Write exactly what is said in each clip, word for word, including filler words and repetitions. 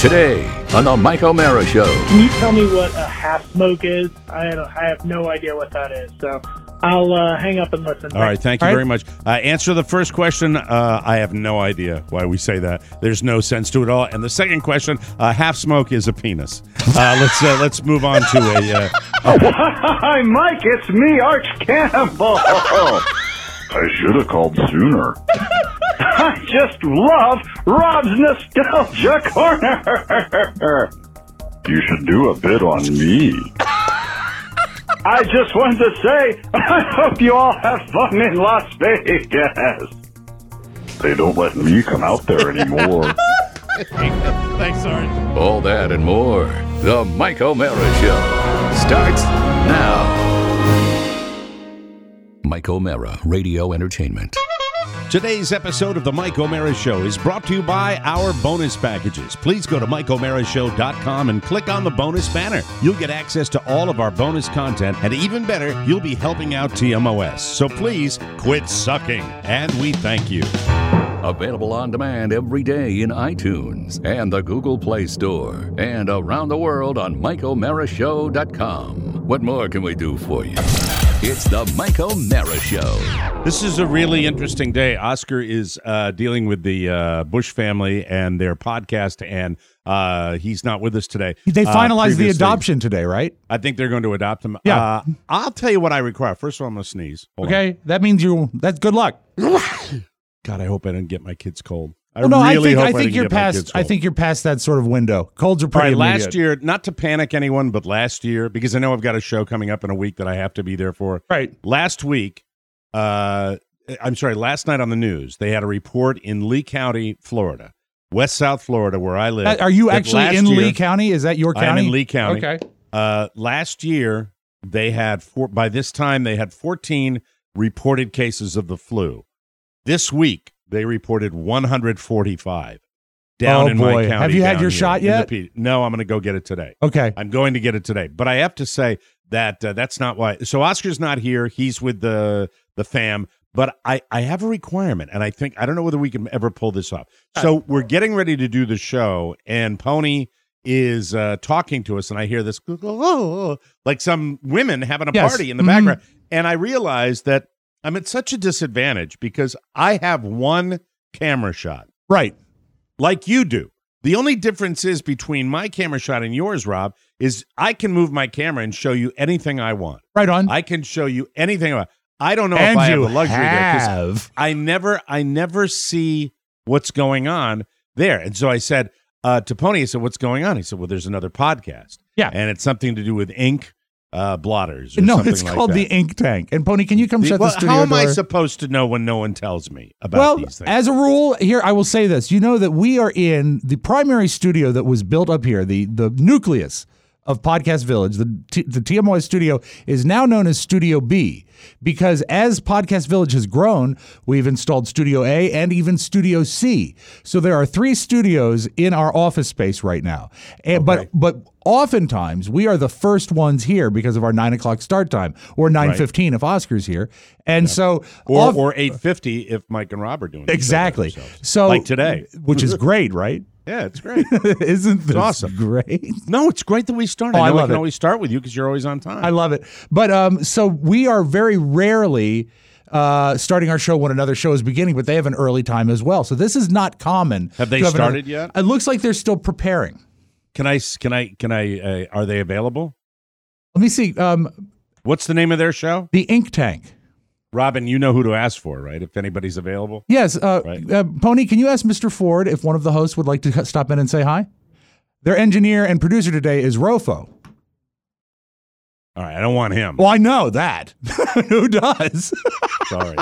Today on the Mike O'Mara Show. Can you tell me what a half smoke is? I don't, I have no idea what that is. So I'll uh, hang up and listen. All right, thank you All right. very much. Uh, answer the first question. Uh, I have no idea why we say that. There's no sense to it all. And the second question, uh, half smoke is a penis. Uh, let's uh, let's move on to a. Uh, Hi, Mike. It's me, Arch Campbell. I should have called sooner. I just love Rob's Nostalgia Corner. You should do a bit on me. I just wanted to say, I hope you all have fun in Las Vegas. They don't let me come out there anymore. Thanks, Sarge. All that and more. The Mike O'Mara Show starts now. Mike O'Mara Radio Entertainment. Today's episode of the Mike O'Mara Show is brought to you by our bonus packages. Please go to mike o'mara show dot com and click on the bonus banner. You'll get access to all of our bonus content, and even better, you'll be helping out T M O S. So please quit sucking, and we thank you. Available on demand every day in iTunes and the Google Play Store and around the world on mike o'mara show dot com. What more can we do for you? It's the Mike O'Mara Show. This is a really interesting day. Oscar is uh, dealing with the uh, Bush family and their podcast, and uh, he's not with us today. They Uh, finalized the previously. adoption today, right? I think they're going to adopt him. Yeah. Uh, I'll tell you what I require. First of all, I'm going to sneeze. Hold on. Okay, that means you. That's good luck. God, I hope I didn't get my kids cold. I Well, no, really I think hope I I think didn't you're get my past. kids I cold. think you're past that sort of window. Colds are All pretty. right, last immediate. year, not to panic anyone, but last year, because I know I've got a show coming up in a week that I have to be there for. Right. Last week, uh, I'm sorry, last night on the news, they had a report in Lee County, Florida, West South Florida, where I live. Uh, Are you that actually last in year- Lee County? Is that your I am county? in Lee County. Okay. Uh, last year, they had four, by this time, they had fourteen reported cases of the flu. This week, they reported one hundred forty-five down Oh, in boy. my county. Have you had down your here shot in the yet? P- no, I'm going to go get it today. Okay. I'm going to get it today. But I have to say that uh, that's not why. So Oscar's not here. He's with the the fam. But I, I have a requirement, and I think, I don't know whether we can ever pull this off. So we're getting ready to do the show, and Pony is uh, talking to us, and I hear this, like some women having a Yes. party in the Mhm. background. And I realize that I'm at such a disadvantage because I have one camera shot, Right. like you do. The only difference is between my camera shot and yours, Rob, is I can move my camera and show you anything I want. Right on. I can show you anything I want. I don't know and if I have you the luxury there 'cause have. I never, I never see what's going on there. And so I said uh, to Pony, I said, "What's going on?" He said, "Well, there's another podcast, Yeah. and it's something to do with ink uh, blotters." Or No, something it's like called that. the Ink Tank. And Pony, can you come The- shut well, the studio how am door? I supposed to know when no one tells me about well, these things? as a rule, here I will say this: you know that we are in the primary studio that was built up here, the the nucleus of Podcast Village. The T- the T M O S studio is now known as Studio B because as Podcast Village has grown, we've installed Studio A and even Studio C. So there are three studios in our office space right now. And, Okay. But but oftentimes we are the first ones here because of our nine o'clock start time, or nine fifteen if Oscar's here, and so or off- or eight fifty if Mike and Rob are doing it exactly. themselves. So like today, which is great, right? yeah, it's great. Isn't this awesome. great? No, it's great that we started. Oh, I I know I love can it. always start with you because you're always on time. I love it. But um, so we are very rarely uh, starting our show when another show is beginning, but they have an early time as well. So this is not common. Have they to started another- yet? It looks like they're still preparing. Can I? Can I? Can I? Uh, are they available? Let me see. Um, What's the name of their show? the Ink Tank. Robin, you know who to ask for, right? If anybody's available. Yes. Uh, Right. uh, Pony, can you ask Mister Ford if one of the hosts would like to stop in and say hi? Their engineer and producer today is Rofo. All right, I don't want him. Well, I know that. Who does? Sorry.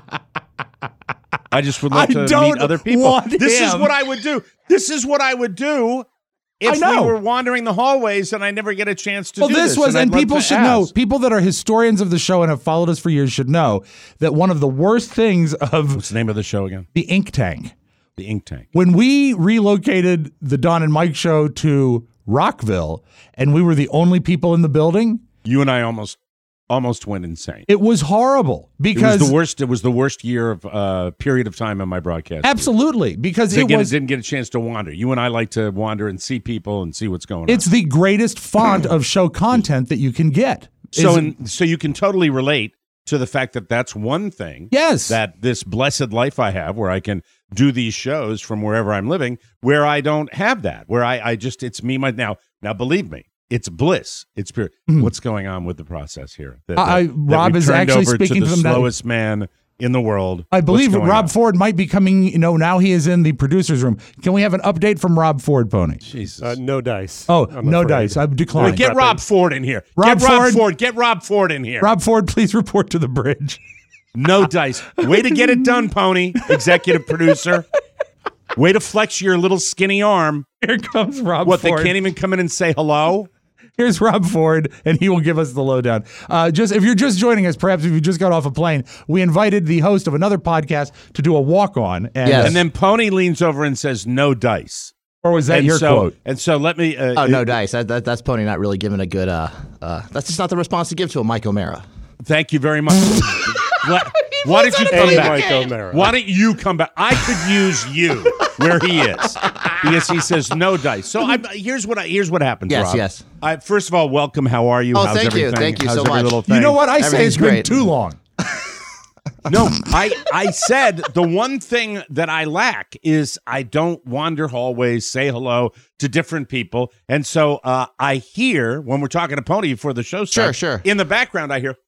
I just would love I to don't meet other people. want This is him. what I would do. This is what I would do if I know. we were wandering the hallways and I never get a chance to Well, do this this. was, I'd and love people to should know, ask. people that are historians of the show and have followed us for years should know that one of the worst things of What's the name of the show again? the Ink Tank, The Ink Tank. when we relocated the Don and Mike show to Rockville and we were the only people in the building, You and I almost almost went insane. It was horrible because it was the worst. It was the worst year of uh, period of time in my broadcast. Absolutely, because it Again, was didn't get a chance to wander. You and I like to wander and see people and see what's going on. It's the greatest font of show content that you can get. So, Is- in, so you can totally relate to the fact that that's one thing. Yes. That this blessed life I have, where I can do these shows from wherever I'm living, where I don't have that, where I, I just it's me my now. Now, believe me, it's bliss. It's pure. What's going on with the process here? That, I- that- Rob that we is turned actually over speaking to to the them now. slowest man in the world. I believe What's going Rob on? Ford might be coming. You know, now he is in the producer's room. Can we have an update from Rob Ford, Pony? Jesus. Uh, no dice. Oh, I'm no afraid. dice. I've Wait, declined. get Rob Ford in here. Rob get Rob Ford. Ford. Get Rob Ford in here. Rob Ford, please report to the bridge. No dice. Way to get it done, Pony. Executive producer. Way to flex your little skinny arm. Here comes Rob What, Ford. they can't even come in and say hello? Here's Rob Ford, and he will give us the lowdown. Uh, just if you're just joining us, perhaps if you just got off a plane, we invited the host of another podcast to do a walk-on. And, Yes. And then Pony leans over and says, no dice. Or was that and your so, quote? And so let me... Uh, Oh, no uh, dice. That, that, that's Pony not really giving a good, uh, uh, that's just not the response to give to a Mike O'Mara. Thank you very much. Why, why did you come Hey, back? Mike O'Mara. Why don't you come back? I could use you where he is. Because he says no dice. So I, here's what I, here's what happens, Yes, Rob. yes. I, first of all, welcome. How are you? Oh, How's thank you. everything? Thank you How's so every much. little thing? You know what? I say it's Everything's been great. too long. No, I, I said the one thing that I lack is I don't wander hallways, say hello to different people. And so uh, I hear, when we're talking to Pony before the show starts, sure. in the background I hear,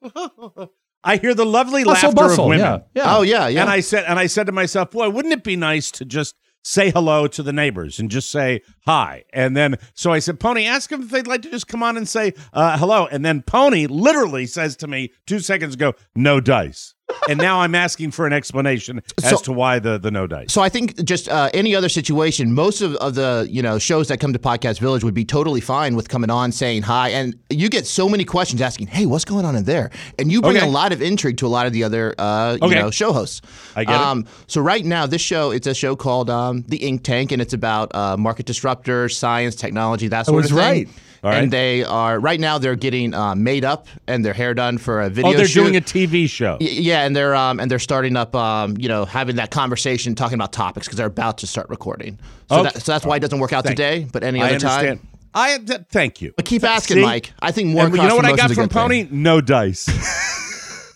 I hear the lovely Hustle laughter bustle, of women. yeah, yeah. Oh, yeah, yeah. And I said, and I said to myself, boy, wouldn't it be nice to just say hello to the neighbors and just say hi? And then, so I said, Pony, ask them if they'd like to just come on and say uh, hello. And then Pony literally says to me two seconds ago, no dice. And now I'm asking for an explanation as So- to why the, the no dice. So I think just uh, any other situation, most of, of the you know shows that come to Podcast Village would be totally fine with coming on, saying hi, and you get so many questions asking, "Hey, what's going on in there?" And you bring Okay. a lot of intrigue to a lot of the other uh, you Okay. know show hosts. I get it. um, So right now, this show it's a show called um, The Ink Tank, and it's about uh, market disruptors, science, technology, that sort was of thing. right. All right. And they are right now they're getting uh, made up and their hair done for a video. Oh, they're shoot. doing a T V show. Y- Yeah, and they're um, and they're starting up, um, you know, having that conversation, talking about topics because they're about to start recording. So, Okay. that, so that's why it doesn't work out Thank you. today, but any I other understand. time. I th- thank you. But keep Th- asking, see? Mike. I think more. And you know what I got cross-promotion's a from good thing. Pony? No dice.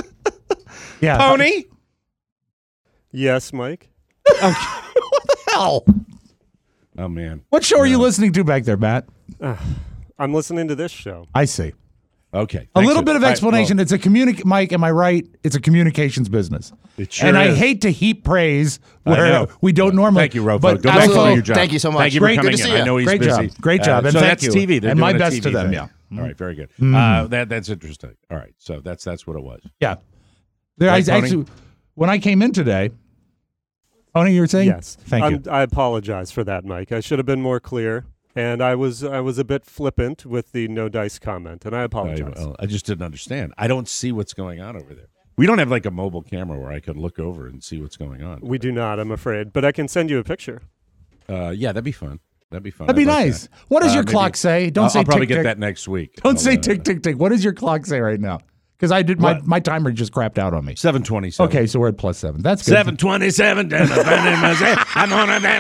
Yeah. Pony? Yes, Mike. Hell. Oh, man. What show are you listening to back there, Matt? I'm listening to this show. I see. Okay. A Thanks little a- bit of all right, explanation. well, It's a communic. Mike, am I right? It's a communications business. It sure and I is. hate to heap praise I where know. we don't normally. Thank you, Rofo. But Go back to absolutely. your job. Thank you so much. Thank you Great, for good coming to in. see I you. know he's Great busy. job. Great job. Uh, And so thank that's you. T V. They're And my doing a best T V to them, thing. yeah. All right, very good. Uh, that that's interesting. All right, so that's that's what it was. Yeah. There, Right, I Tony? actually, when I came in today, Tony, you were saying? Yes. Thank I'm, you. I apologize for that, Mike. I should have been more clear, and I was I was a bit flippant with the no dice comment, and I I, apologize. well, I just didn't understand. I don't see what's going on over there. We don't have like a mobile camera where I could look over and see what's going on. We do not, I'm afraid, but I can send you a picture. Uh, yeah, that'd be fun. That'd be fun. That'd be I'd like nice. that. What does Uh, your maybe- clock say? Don't I'll, say I'll probably tick, get tick. that next week. Don't I'll, say uh, tick, tick, tick. What does your clock say right now? Because I did my, What? my timer just crapped out on me. seven twenty-seven. Okay, so we're at plus seven. That's good. seven twenty-seven. I'm on a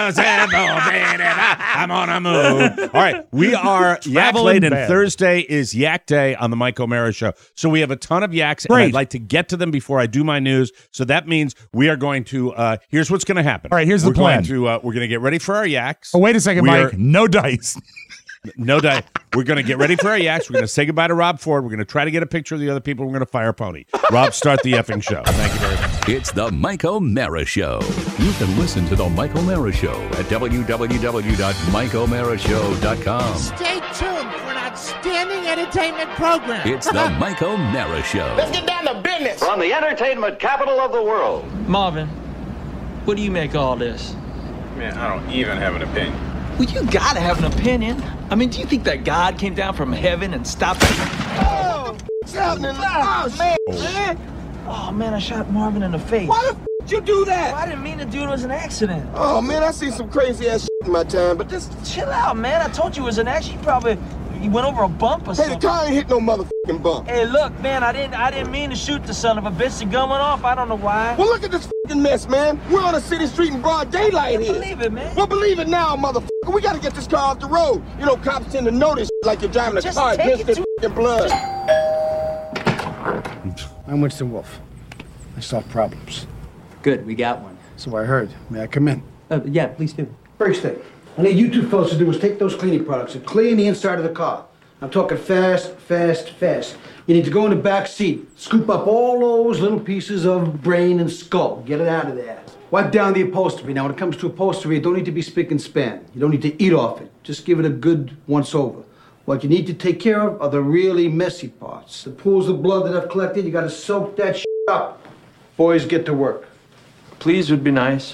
I'm on a move. All right, we are Yak Traveling Late, and bad. Thursday is Yak Day on the Mike O'Mara Show. So we have a ton of yaks, and Great. I'd like to get to them before I do my news. So that means we are going to. Uh, here's what's going to happen. All right, here's the we're plan. Going to, uh, we're going to get ready for our yaks. Oh, wait a second, We Mike. are- No dice. No doubt. We're going to get ready for our yaks. We're going to say goodbye to Rob Ford. We're going to try to get a picture of the other people. We're going to fire Pony. Rob, start the effing show. Thank you very much. It's the Mike O'Mara Show. You can listen to the Mike O'Mara Show at w w w dot mike o'mara show dot com. Stay tuned for an outstanding entertainment program. It's the Mike O'Mara Show. Let's get down to business. From the entertainment capital of the world. Marvin, what do you make of all this? Man, I don't even have an opinion. Well, you gotta have an opinion. I mean, do you think that God came down from heaven and stopped it? Oh, what's happening? Oh, man. man. Oh, man, I shot Marvin in the face. Why the f did you do that? I didn't mean to do it. It was an accident. Oh, man, I seen some crazy ass shit in my time, but this. Chill out, man. I told you it was an accident. You probably, He went over a bump or Hey, something. the car ain't hit no motherfucking bump. Hey, look, man, I didn't I didn't mean to shoot the son of a bitch. The gun went off. I don't know why. Well, look at this fucking mess, man. We're on a city street in broad daylight I here. believe it, man. Well, believe it now, motherfucker. We gotta get this car off the road. You know, cops tend to notice like you're driving a Just car take against it their to- fucking blood. I'm Winston Wolfe. I solve problems. Good, we got one. So I heard. May I come in? Uh, yeah, please do. First thing, I need you two fellas to do is take those cleaning products and clean the inside of the car. I'm talking fast, fast, fast. You need to go in the back seat, scoop up all those little pieces of brain and skull. Get it out of there. Wipe down the upholstery. Now, when it comes to upholstery, it don't need to be spick and span. You don't need to eat off it. Just give it a good once-over. What you need to take care of are the really messy parts. The pools of blood that I've collected, you gotta soak that shit up. Boys, get to work. Please would be nice.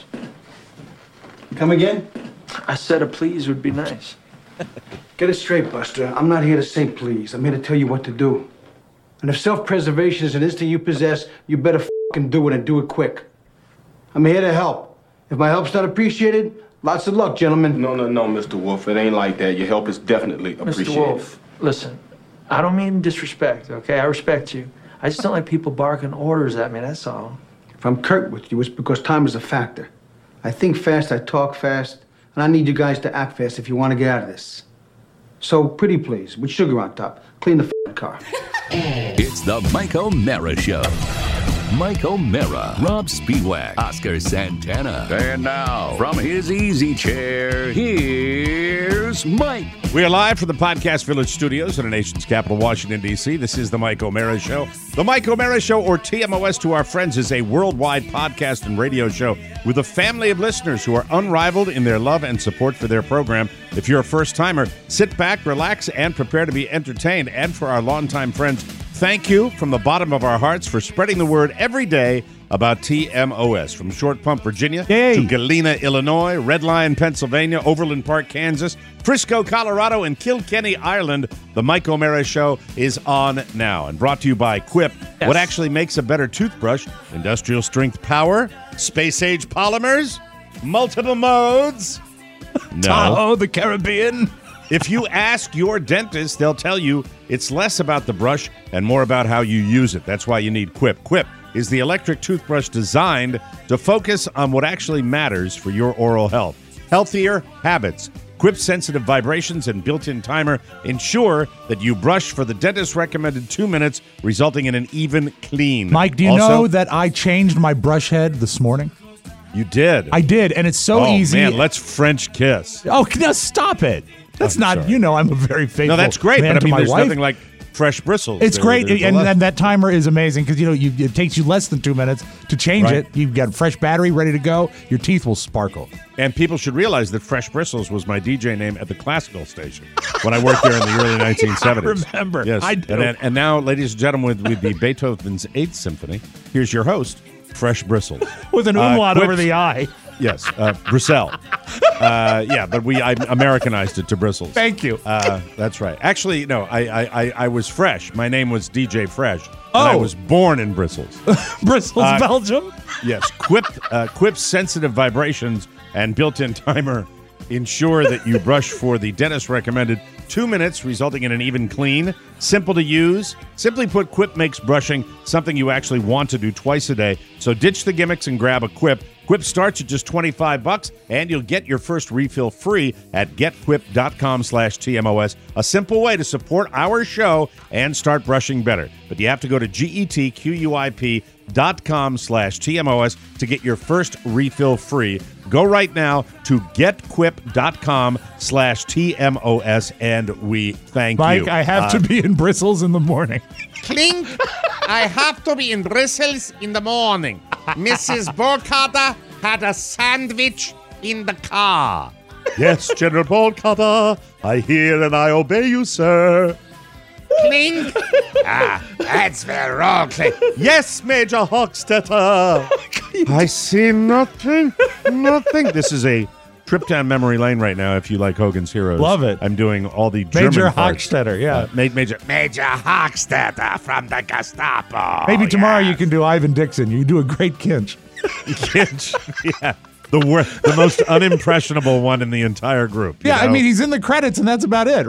Come again? I said a please would be nice. Get it straight, Buster. I'm not here to say please. I'm here to tell you what to do. And if self-preservation is an instinct you possess, you better fucking do it and do it quick. I'm here to help. If my help's not appreciated, lots of luck, gentlemen. No, no, no, Mister Wolf. It ain't like that. Your help is definitely appreciated. Mister Wolf, listen, I don't mean disrespect, okay? I respect you. I just don't like people barking orders at me, that's all. If I'm curt with you, it's because time is a factor. I think fast, I talk fast, and I need you guys to act fast if you want to get out of this. So, pretty please, with sugar on top, clean the f***ing car. It's the Mike O'Mara Show. Mike O'Mara, Rob Speedwack, Oscar Santana. And now, from his easy chair, here's Mike. We are live from the Podcast Village studios in the nation's capital, Washington, D C This is the Mike O'Mara Show. The Mike O'Mara Show, or T M O S to our friends, is a worldwide podcast and radio show with a family of listeners who are unrivaled in their love and support for their program. If you're a first-timer, sit back, relax, and prepare to be entertained. And for our longtime friends, thank you from the bottom of our hearts for spreading the word every day about T M O S. From Short Pump, Virginia, Yay. to Galena, Illinois, Red Lion, Pennsylvania, Overland Park, Kansas, Frisco, Colorado, and Kilkenny, Ireland, the Mike O'Mara Show is on now. And brought to you by Quip. Yes. What actually makes a better toothbrush? Industrial strength power? Space-age polymers? Multiple modes? No. Tahoe, the Caribbean. If you ask your dentist, they'll tell you it's less about the brush and more about how you use it. That's why you need Quip. Quip is the electric toothbrush designed to focus on what actually matters for your oral health. Healthier habits. Quip's sensitive vibrations and built-in timer ensure that you brush for the dentist recommended two minutes, resulting in an even clean. Mike, do you Also, know that I changed my brush head this morning? You did. I did, and it's so oh, easy. man, let's French kiss. Oh, no, stop it. That's I'm not, sorry. you know, I'm a very faithful No, that's great, man but I to mean, my there's wife. nothing like fresh bristles. It's They're- great, they're and, delicious. and that timer is amazing because, you know, you, it takes you less than two minutes to change Right. it. You've got a fresh battery ready to go. Your teeth will sparkle. And people should realize that Fresh Bristles was my D J name at the classical station when I worked there in the early nineteen seventies. I remember. Yes. I do. And, and, and now, ladies and gentlemen, with, with the Beethoven's Eighth Symphony, here's your host, Fresh Bristles. With an Uh, umlaut over Quip's- the eye. Yes, uh, Brissell. Uh, yeah, but we I Americanized it to Bristles. Thank you. Uh, that's right. Actually, no, I, I, I, I was Fresh. My name was D J Fresh. And I Oh. was born in Bristles. Bristles, Uh, Belgium. Yes, Quip, uh, Quip's sensitive vibrations and built-in timer ensure that you brush for the dentist recommended two minutes, resulting in an even clean. Simple to use. Simply put, Quip makes brushing something you actually want to do twice a day. So ditch the gimmicks and grab a Quip. Quip starts at just twenty-five bucks, and you'll get your first refill free at getquip.com slash TMOS. A simple way to support our show and start brushing better. But you have to go to G-E-T-Q-U-I-P dot com slash TMOS to get your first refill free. Go right now to getquip.com slash TMOS, and we thank Mike, you. I have Uh, to be in Bristles in the morning. Clink! I have to be in Bristles in the morning. Missus Burkhardt had a sandwich in the car. Yes, General Bolcata, I hear and I obey you, sir. Clink! Ah, that's very wrong, Clink. Yes, Major Hochstetter. I see nothing, nothing. This is a trip down memory lane right now. If you like Hogan's Heroes, Love it. I'm doing all the German Major parts. Hochstetter, yeah. Uh, ma- Major. Major Hochstetter from the Gestapo. Maybe tomorrow yes. you can do Ivan Dixon. You do a great Kinch. yeah, the wor- the most unimpressionable one in the entire group. you Yeah, I know? mean, he's in the credits, and that's about it, right?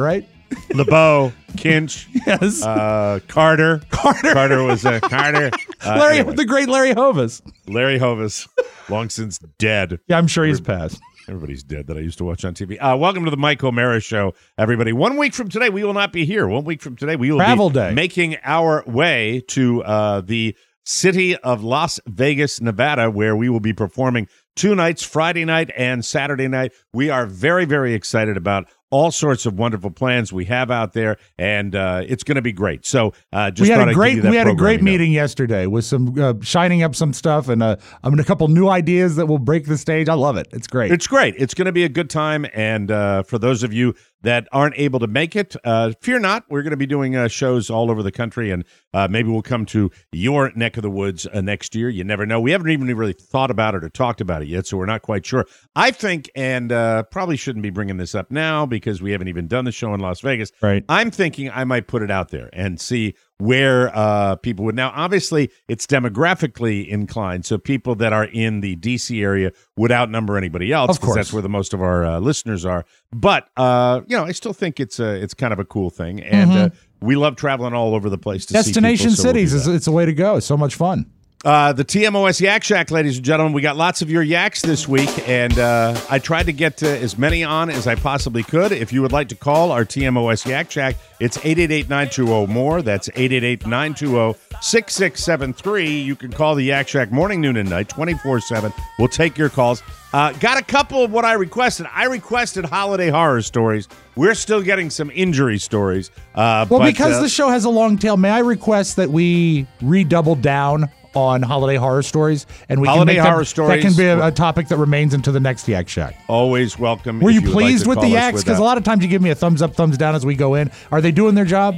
LeBeau, Kinch, yes, uh, Carter. Carter. Carter was a Carter. Uh, Larry, anyway. the great Larry Hovis. Larry Hovis, long since dead. Yeah, I'm sure he's passed. Everybody's dead that I used to watch on T V. Uh, welcome to the Mike O'Mara Show, everybody. One week from today, we will not be here. One week from today, we will Travel be day. making our way to uh, the city of Las Vegas, Nevada, where we will be performing two nights, Friday night and Saturday night. We are very, very excited about all sorts of wonderful plans we have out there, and uh, it's going to be great. So, uh, just we had thought a I'd great give you that we had a great programming note. meeting yesterday with some uh, shining up some stuff and uh, I mean a couple new ideas that will break the stage. I love it. It's great. It's great. It's going to be a good time. And uh, for those of you that aren't able to make it, uh, fear not. We're going to be doing uh, shows all over the country, and uh, maybe we'll come to your neck of the woods uh, next year. You never know. We haven't even really thought about it or talked about it yet, so we're not quite sure. I think, and uh, probably shouldn't be bringing this up now because we haven't even done the show in Las Vegas. Right. I'm thinking I might put it out there and see where uh, people would. Now, obviously, it's demographically inclined, so people that are in the D C area would outnumber anybody else. Of course. That's where the most of our uh, listeners are. But, uh, you know, I still think it's a, it's kind of a cool thing. And Mhm. uh, we love traveling all over the place to Destination see people, so we'll do cities is that. it's a way to go. It's so much fun. Uh, the T M O S Yak Shack, ladies and gentlemen. We got lots of your yaks this week, and uh, I tried to get to as many on as I possibly could. If you would like to call our T M O S Yak Shack, it's eight eight eight, nine two zero, M O R E. That's eight eight eight, nine two zero, six six seven three. You can call the Yak Shack morning, noon, and night, twenty-four seven. We'll take your calls. Uh, got a couple of what I requested. I requested holiday horror stories. We're still getting some injury stories. Uh, Well, but, because uh, the show has a long tail, may I request that we redouble down on holiday horror stories, and we Holiday can make horror that, stories. That can be a, a topic that remains into the next Yak Shack. always welcome. Were if you would like pleased to with the call us Yaks? with Because that. a lot of times you give me a thumbs up, thumbs down as we go in. Are they doing their job?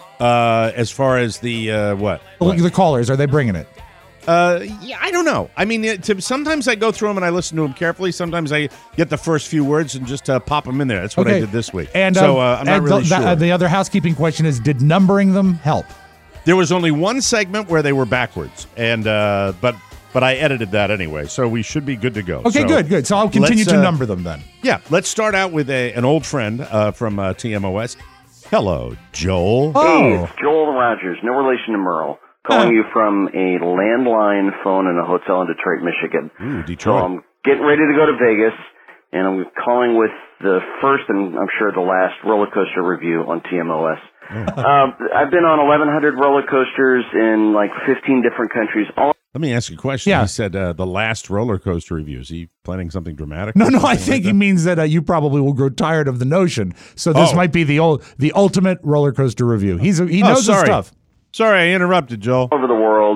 Uh, as far as the uh, what? The, the callers, are they bringing it? Uh, yeah, I don't know. I mean, it, to, sometimes I go through them and I listen to them carefully. Sometimes I get the first few words and just uh, pop them in there. That's what I Okay. did this week. And so uh, uh, I'm not and really the, sure. the, the other housekeeping question is: did numbering them help? There was only one segment where they were backwards, and uh, but but I edited that anyway, so we should be good to go. Okay, So good, good. So I'll continue let's, to uh, number them then. Yeah, let's start out with a an old friend uh, from uh, T M O S. Hello, Joel. Oh. Hey, it's Joel Rogers, no relation to Merle, calling you from a landline phone in a hotel in Detroit, Michigan. Ooh, So Detroit. I'm getting ready to go to Vegas, and I'm calling with the first and I'm sure the last roller coaster review on T M O S. um, I've been on eleven hundred roller coasters in like fifteen different countries. All Let me ask you a question. Yeah. He said uh, the last roller coaster review. Is he planning something dramatic? No, or no, I something think like he that? means that uh, you probably will grow tired of the notion. So this Oh. might be the old, the ultimate roller coaster review. He's a, he Oh, knows his sorry. stuff. Sorry, I interrupted, Joel. over the world.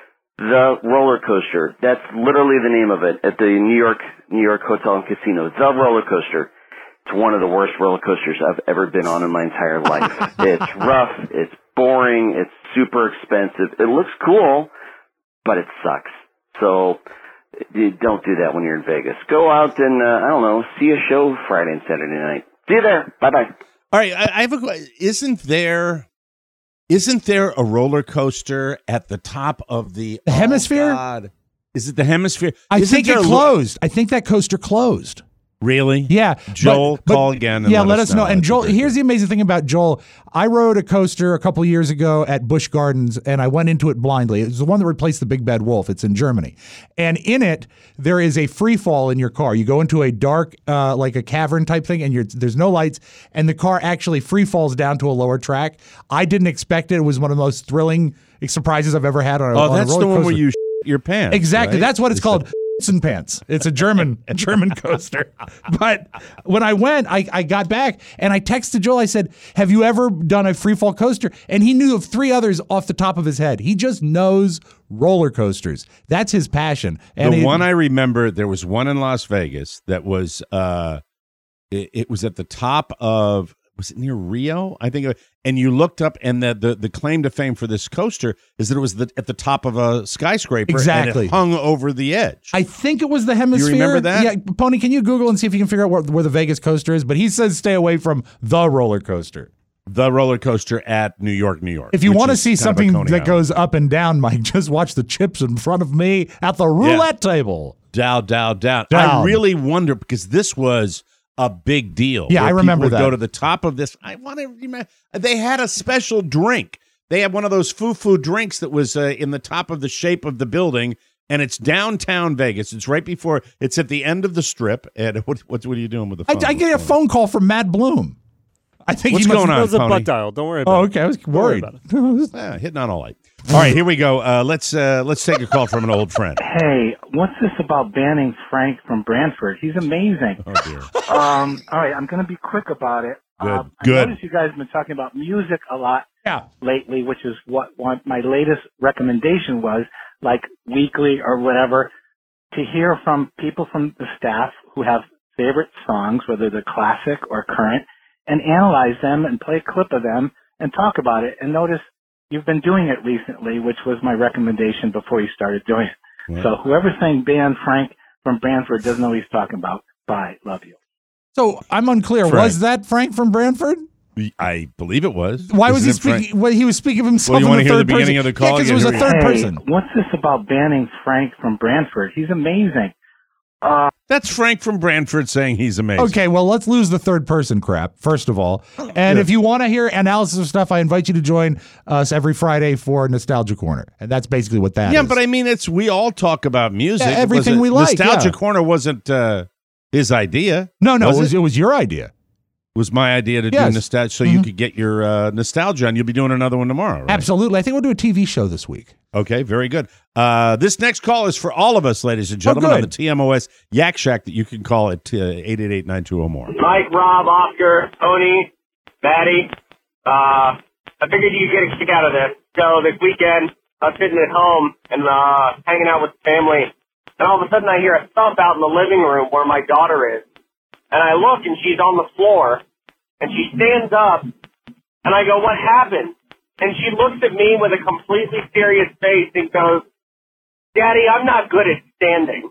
The roller coaster. That's literally the name of it at the New York New York Hotel and Casino. The roller coaster. It's one of the worst roller coasters I've ever been on in my entire life. It's rough. It's boring. It's super expensive. It looks cool, but it sucks. So you don't do that when you're in Vegas. Go out and uh, I don't know, see a show Friday and Saturday night. See you there. Bye bye. All right, I, I have a. que- Isn't there? Isn't there a roller coaster at the top of the, The oh, Hemisphere? God. Is it the Hemisphere? I Isn't think there it a lo- closed. I think that coaster closed. Really? Yeah. Joel, but- but- call again. And yeah, let, let us know. And That'd be Joel, great. here's the amazing thing about Joel. I rode a coaster a couple years ago at Busch Gardens, and I went into it blindly. It was the one that replaced the Big Bad Wolf. It's in Germany. And in it, there is a free fall in your car. You go into a dark, uh, like a cavern type thing, and you're, there's no lights, and the car actually free falls down to a lower track. I didn't expect it. It was one of the most thrilling surprises I've ever had on a, Oh, on a that's roller the one coaster. where you shit your pants. Exactly. right? That's what it's Is called. that- And pants. It's a German a German coaster. But when I went, I, I got back and I texted Joel. I said, "Have you ever done a free fall coaster?" And he knew of three others off the top of his head. He just knows roller coasters. That's his passion. And the he- one I remember, there was one in Las Vegas that was, uh, it, it was at the top of, was it near Rio? I think, it, and you looked up, and the, the the claim to fame for this coaster is that it was the, at the top of a skyscraper, Exactly. and it hung over the edge. I think it was the Hemisphere. remember that? Yeah, Pony, can you Google and see if you can figure out where, where the Vegas coaster is? But he says stay away from the roller coaster. The roller coaster at New York, New York. If you which want to is see kind of a something Coney that Island. goes up and down, Mike, just watch the chips in front of me at the roulette table. Down, down, down. Down. I really wonder because this was a big deal. Yeah, where I remember people would that. Go to the top of this. I want to remember. They had a special drink. They had one of those foo-foo drinks that was uh, in the top of the shape of the building, and it's downtown Vegas. It's right before. It's at the end of the strip. And what what, what are you doing with the phone? I, I get a phone call from Matt Bloom. I think What's he must going have- on, That was a Pony? butt dial. Don't worry about Oh, it. okay. I was Don't worry worried. about it. Yeah, hitting on a light. All right, here we go. Uh, let's uh, let's take a call from an old friend. Hey, what's this about banning Frank from Brantford? He's amazing. Oh dear. Um, all right, I'm going to be quick about it. Good, Um, I good. noticed you guys have been talking about music a lot Yeah. lately, which is what, what my latest recommendation was, like weekly or whatever, to hear from people from the staff who have favorite songs, whether they're classic or current, and analyze them and play a clip of them and talk about it. And notice you've been doing it recently, which was my recommendation before you started doing it. Yeah. So whoever's saying ban Frank from Brantford doesn't know what he's talking about. Bye. Love you. So I'm unclear. Frank. Was that Frank from Brantford? I believe it was. Why was he Isn't it Frank? speaking? Well, he was speaking of himself Well, you in wanna the hear the third beginning person. of the call Yeah, because it again? was a Here we third go. person. Hey, what's this about banning Frank from Brantford? He's amazing. Uh, That's Frank from Brantford saying he's amazing. Okay, well, let's lose the third person crap, first of all. And Yeah. if you want to hear analysis of stuff, I invite you to join us every Friday for Nostalgia Corner. And that's basically what that is. Yeah, but I mean, it's we all talk about music. Yeah, It everything wasn't- we like, Nostalgia yeah. Corner wasn't uh, his idea. No, no, was it was, it? it was your idea. It was my idea to Yes. do nostalgia, so you Mhm. could get your uh, nostalgia, and you'll be doing another one tomorrow. Right? Absolutely. I think we'll do a T V show this week. Okay, very good. Uh, this next call is for all of us, ladies and gentlemen, on the good. T M O S Yak Shack that you can call at uh, eight eight eight, nine two zero, more. Mike, Rob, Oscar, Tony, Maddie. Uh, I figured you'd get a kick out of this. So this weekend, I was sitting at home and uh, hanging out with the family, and all of a sudden I hear a thump out in the living room where my daughter is. And I look, and she's on the floor, and she stands up, and I go, "What happened?" And she looks at me with a completely serious face and goes, "Daddy, I'm not good at standing."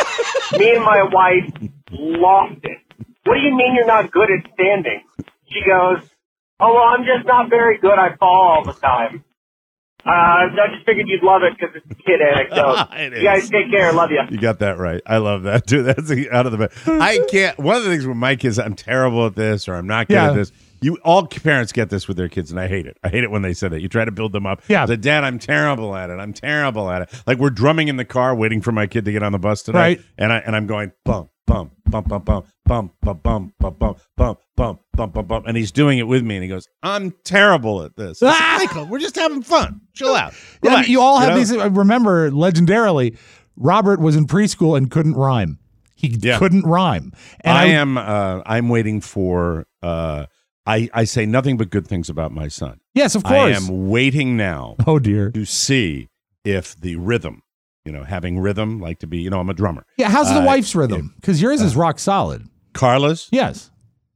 Me and my wife lost it. "What do you mean you're not good at standing?" She goes, "Oh, well, I'm just not very good. I fall all the time." Uh, I just figured you'd love it because it's a kid anecdote. It You guys is. take care. Love you. You got that right. I love that, too. That's the- out of the bed. I can't. One of the things with Mike is I'm terrible at this or I'm not good Yeah. at this. You all parents get this with their kids, and I hate it. I hate it when they say that. You try to build them up. Yeah. Say, Dad, I'm terrible at it. I'm terrible at it. Like we're drumming in the car, waiting for my kid to get on the bus today, Right. and I and I'm going bump, bump, bump, bump, bump, bump, bump, bump, bump, bump, bump, bump, bump, bump, bump, and he's doing it with me, and he goes, "I'm terrible at this." I said, Michael, we're just having fun. Chill out. Yeah, Relax, you all have know? these. I remember, legendarily, Robert was in preschool and couldn't rhyme. He Yeah. couldn't rhyme. And I, am. Uh, I'm waiting for. Uh, I I say nothing but good things about my son. Yes, of I course. am waiting now. Oh dear. To see if the rhythm, you know, having rhythm, like to be, you know, I'm a drummer. Yeah, how's the Uh, wife's rhythm? Because yours uh, is rock solid. Carla's. Yes.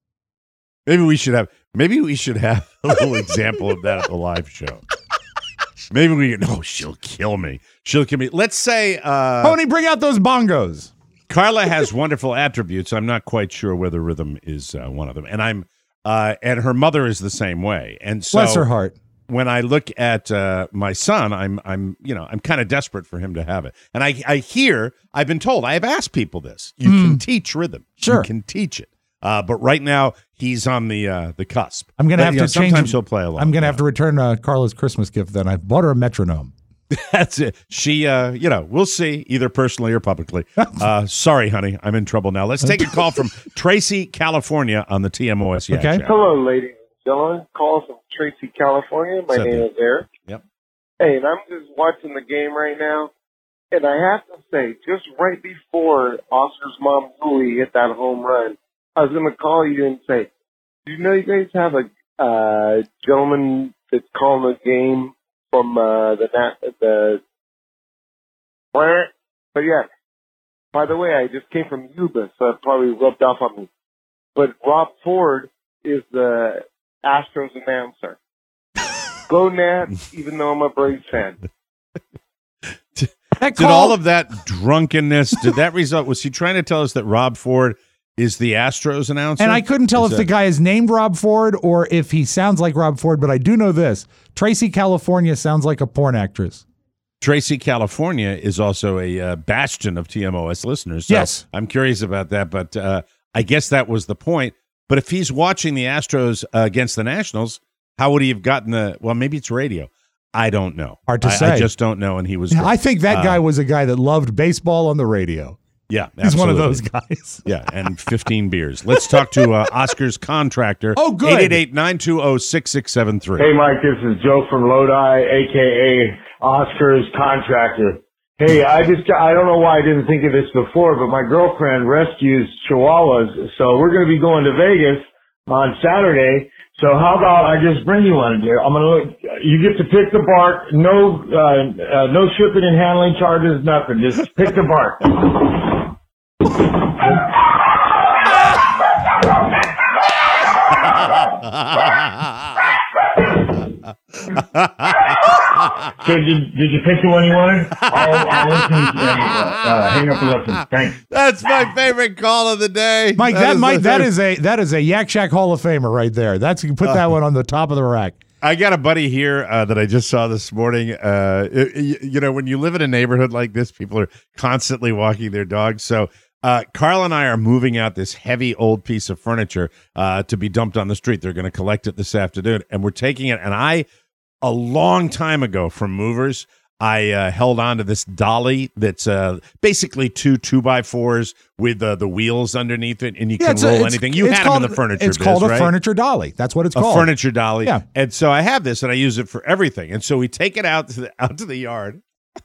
Maybe we should have. Maybe we should have a little example of that at the live show. Maybe we. No, she'll kill me. She'll kill me. Let's say. Uh, Pony, bring out those bongos. Carla has wonderful attributes. I'm not quite sure whether rhythm is uh, one of them, and I'm. Uh, and her mother is the same way. And so, Bless her heart. When I look at uh, my son, I'm, I'm, you know, I'm kind of desperate for him to have it. And I, I hear, I've been told, I have asked people this. You can teach rhythm. Sure. You can teach it. Uh, but right now, he's on the uh, the cusp. I'm gonna But, have you to know, change. Sometimes he'll play along. I'm gonna have to return uh, Carla's Christmas gift. Then I bought her a metronome. That's it. She, uh, you know, we'll see either personally or publicly. Uh, sorry, honey, I'm in trouble now. Let's take a call from Tracy, California, on the T M O S. Yak Okay. Shack. Hello, ladies and gentlemen. Call from Tracy, California. My What's up, name man? is Eric. Yep. Hey, and I'm just watching the game right now, and I have to say, just right before Oscar's mom Julie hit that home run, I was going to call you and say, do you know you guys have a uh, gentleman that's calling the game from uh, the nat- the planet? But yeah, by the way, I just came from Yuba, so it probably rubbed off on me. But Rob Ford is the Astros announcer. Go Nats, even though I'm a Braves fan. That Did call- all of that drunkenness, did that result, was he trying to tell us that Rob Ford is the Astros announcer? And I couldn't tell Is if that- the guy is named Rob Ford or if he sounds like Rob Ford, but I do know this. Tracy, California sounds like a porn actress. Tracy, California is also a uh, bastion of T M O S listeners. So Yes. I'm curious about that, but uh, I guess that was the point. But if he's watching the Astros uh, against the Nationals, how would he have gotten the? Well, maybe it's radio. I don't know. Hard to I, say. I just don't know. And he was. I think that uh, guy was a guy that loved baseball on the radio. Yeah, he's one of absolutely. those guys. Yeah, and fifteen beers. Let's talk to uh, Oscar's contractor. Oh, good. eight eight eight, nine two zero, six six seven three. Hey, Mike, this is Joe from Lodi, a k a. Oscar's contractor. Hey, I just, I don't know why I didn't think of this before, but my girlfriend rescues chihuahuas, so we're going to be going to Vegas on Saturday. So how about I just bring you one, dear? I'm going to, you get to pick the bark, no, uh, uh, no shipping and handling charges, nothing. Just pick the bark. So did, did you pick the one you wanted? I'll, I'll listen and uh, hang up and listen. Thanks. That's my favorite call of the day. Mike, that, that is Mike, the that thing. is a that is a Yak Shack Hall of Famer right there. That's you can put that Uh, one on the top of the rack. I got a buddy here uh, that I just saw this morning. Uh, it- you, you know, when you live in a neighborhood like this, people are constantly walking their dogs. So uh, Carl and I are moving out this heavy old piece of furniture uh, to be dumped on the street. They're going to collect it this afternoon, and we're taking it. And I, a long time ago from Movers, I uh, held on to this dolly that's uh, basically two two by fours with uh, the wheels underneath it, and you Yeah, can it's a- roll it's- anything. You it's had called- them in the furniture. It's biz, called a right? furniture dolly. That's what it's a called. furniture dolly. Yeah. And so I have this, and I use it for everything. And so we take it out to the out to the yard,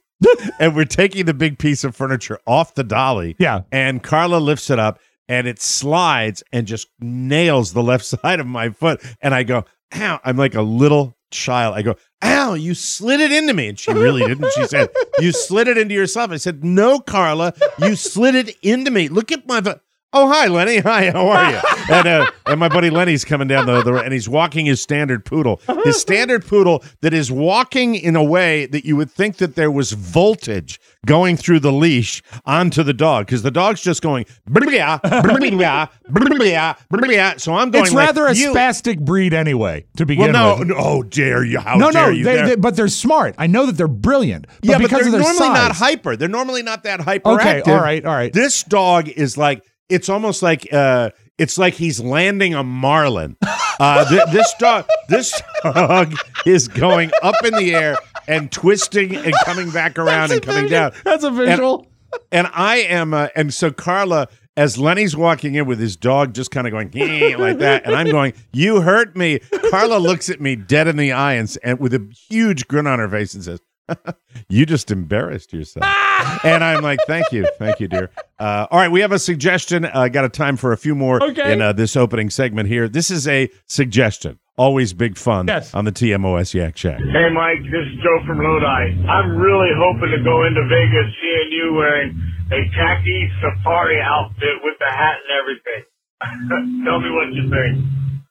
and we're taking the big piece of furniture off the dolly. Yeah. And Carla lifts it up, and it slides and just nails the left side of my foot. And I go, ow! I'm like a little child. I go, ow! You slid it into me, and she really didn't. She said, you slid it into yourself. I said, no, Carla, you slid it into me. Look at my foot. Oh, hi, Lenny. Hi, how are you? and uh, and my buddy Lenny's coming down the, the and he's walking his standard poodle. His standard poodle that is walking in a way that you would think that there was voltage going through the leash onto the dog, because the dog's just going blah, blah, blah, blah, blah. So I'm going It's like, rather a you- spastic breed anyway, to begin Well, no, with. no, oh, dare you. How no, dare no, you. they, They're- they, but they're smart. I know that they're brilliant. But yeah, but because they're of their normally not size- hyper. They're normally not that hyperactive. Okay, all right, all right. This dog is like, it's almost like uh, it's like he's landing a marlin. Uh, th- this dog, this dog is going up in the air and twisting and coming back around and coming down. That's a visual. And, and I am, uh, and so Carla, as Lenny's walking in with his dog just kind of going "Eh," like that, and I'm going, "You hurt me." Carla looks at me dead in the eye and, s- and with a huge grin on her face and says, "You just embarrassed yourself." And I'm like, "Thank you, thank you, dear." Uh, all right, we have a suggestion. I uh, got a time for a few more Okay. in uh, this opening segment here. This is a suggestion. Always big fun Yes. on the T M O S Yak Shack. Hey, Mike, this is Joe from Lodi. I'm really hoping to go into Vegas seeing you wearing a khaki safari outfit with the hat and everything. Tell me what you think.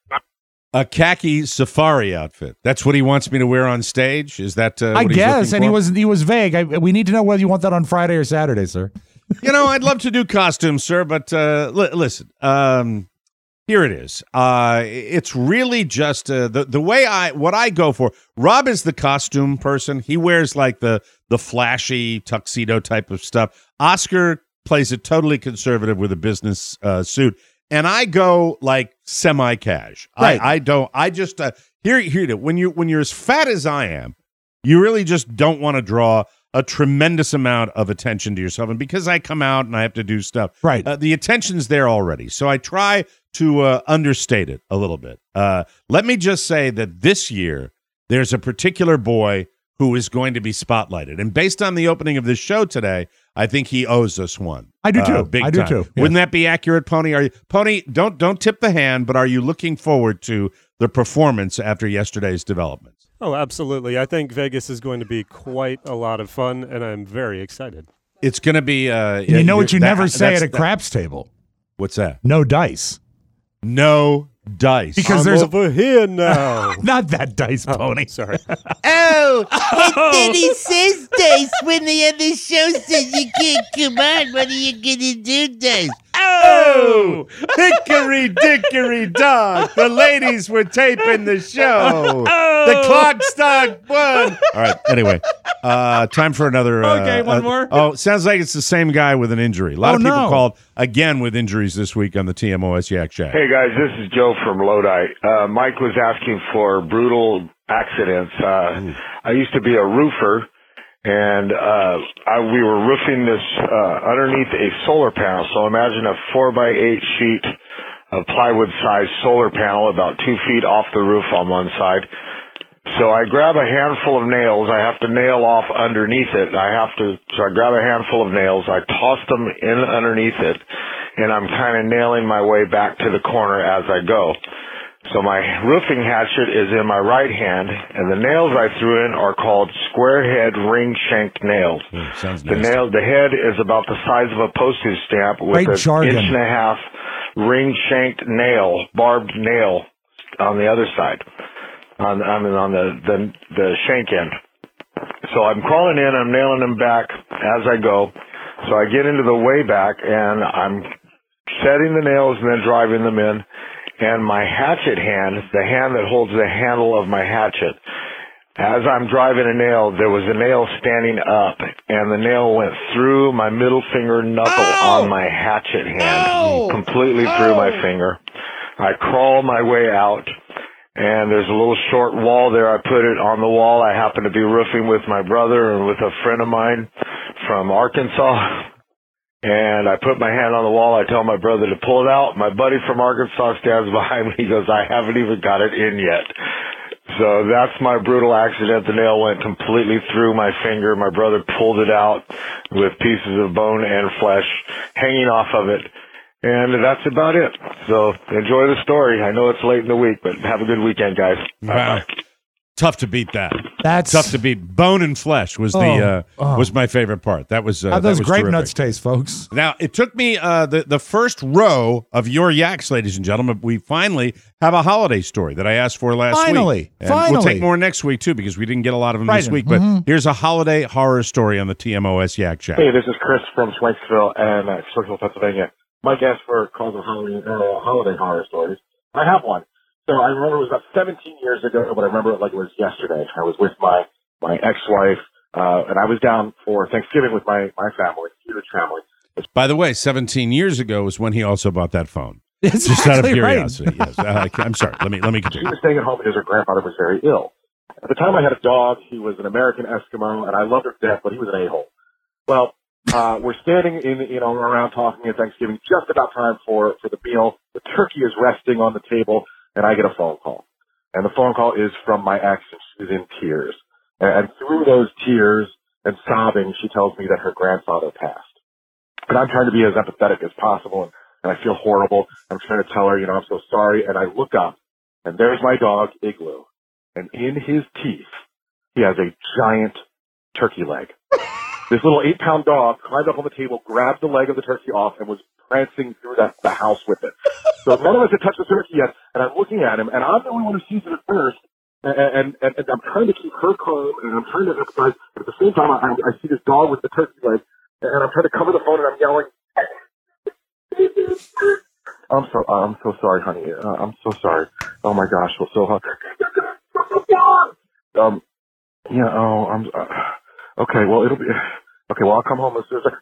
A khaki safari outfit. That's what he wants me to wear on stage. Is that? Uh, I what he's guess, looking and he for? was he was vague. I, we need to know whether you want that on Friday or Saturday, sir. You know, I'd love to do costumes, sir, but uh, li- listen, um, here it is. Uh, it's really just uh, the the way I what I go for. Rob is the costume person. He wears like the the flashy tuxedo type of stuff. Oscar plays it totally conservative with a business uh, suit, and I go like semi-cash. Right. I, I don't. I just uh, here here it is. When you when you're as fat as I am, you really just don't want to draw a tremendous amount of attention to yourself. And because I come out and I have to do stuff, Right. uh, the attention's there already. So I try to uh, understate it a little bit. Uh, let me just say that this year, there's a particular boy who is going to be spotlighted. And based on the opening of this show today, I think he owes us one. I do Uh, too. big I do time. too. Wouldn't that be accurate, Pony? Are you Pony? Don't don't tip the hand, but are you looking forward to the performance after yesterday's developments? Oh, absolutely. I think Vegas is going to be quite a lot of fun, and I'm very excited. It's going to be. Uh, You know what you that- never say that's- at a craps table? What's that? No dice. No dice. Because I'm there's over here now. not that dice Oh, pony. sorry. Oh, and then he says dice when the other show says you can't come on. What are you gonna do, dice? Oh, Oh, hickory dickory dock. The ladies were taping the show. The clock struck one. All right. Anyway, uh, time for another. Uh, Okay, one uh, more. Oh, sounds like it's the same guy with an injury. A lot Oh, of people no. called again with injuries this week on the T M O S Yak Shack. Hey guys, this is Joe from Lodi. Uh, Mike was asking for brutal accidents. Uh, I used to be a roofer, and uh, I, we were roofing this uh, underneath a solar panel. So imagine a four by eight sheet of plywood-sized solar panel, about two feet off the roof on one side. So I grab a handful of nails. I have to nail off underneath it. I have to, so I grab a handful of nails. I toss them in underneath it, and I'm kind of nailing my way back to the corner as I go. So my roofing hatchet is in my right hand, and the nails I threw in are called square head ring shanked nails. Mm, sounds The nasty. nail, the head is about the size of a postage stamp with Great an jargon. inch and a half ring shanked nail, barbed nail on the other side. On, I mean, on the, the, the shank end. So I'm crawling in, I'm nailing them back as I go. So I get into the way back, and I'm setting the nails and then driving them in. And my hatchet hand, the hand that holds the handle of my hatchet, as I'm driving a nail, there was a nail standing up, and the nail went through my middle finger knuckle Oh! on my hatchet hand, Oh! completely through my finger. I crawl my way out. And there's a little short wall there. I put it on the wall. I happen to be roofing with my brother and with a friend of mine from Arkansas. And I put my hand on the wall. I tell my brother to pull it out. My buddy from Arkansas stands behind me. He goes, I haven't even got it in yet. So that's my brutal accident. The nail went completely through my finger. My brother pulled it out with pieces of bone and flesh hanging off of it. And that's about it. So enjoy the story. I know it's late in the week, but have a good weekend, guys. Wow. Tough to beat that. That's Tough to beat. Bone and flesh was the Oh, uh, oh. was my favorite part. That was uh, How that those was grape terrific. nuts taste, folks. Now it took me uh, the the first row of your yaks, ladies and gentlemen. We finally have a holiday story that I asked for last Finally. week. And Finally. we'll take more next week too because we didn't get a lot of them this Right. week. But Mhm. here's a holiday horror story on the T M O S Yak Shack. Hey, this is Chris from Schwenksville and uh, Schwenksville, Pennsylvania. Mike asked for calls of Halloween, uh, holiday horror stories. I have one. So I remember it was about seventeen years ago, but I remember it like it was yesterday. I was with my, my ex-wife, uh, and I was down for Thanksgiving with my, my family, huge family. By the way, seventeen years ago was when he also bought that phone. It's Just out of exactly right. curiosity. Yes. Uh, I'm sorry. Let me let me She continue. was staying at home because her grandfather was very ill. At the time, I had a dog. He was an American Eskimo, and I loved her to death, but he was an a-hole. Well, uh, we're standing in, you know, around talking at Thanksgiving, just about time for, for the meal. The turkey is resting on the table, and I get a phone call. And the phone call is from my ex, and she's in tears. And, and through those tears and sobbing, she tells me that her grandfather passed. And I'm trying to be as empathetic as possible, and, and I feel horrible. I'm trying to tell her, you know, I'm so sorry. And I look up, and there's my dog, Igloo. And in his teeth, he has a giant turkey leg. This little eight-pound dog climbed up on the table, grabbed the leg of the turkey off, and was prancing through that, the house with it. So none of us had touched the turkey yet, and I'm looking at him, and I'm the only one who sees it at first. And, and, and I'm trying to keep her calm, and I'm trying to emphasize. At the same time, I, I see this dog with the turkey leg, and I'm trying to cover the phone, and I'm yelling. I'm so I'm so sorry, honey. Uh, I'm so sorry. Oh my gosh, we're so hot. Um, yeah. Oh, I'm. Uh, okay. Well, it'll be. Okay. Well, I'll come home as soon as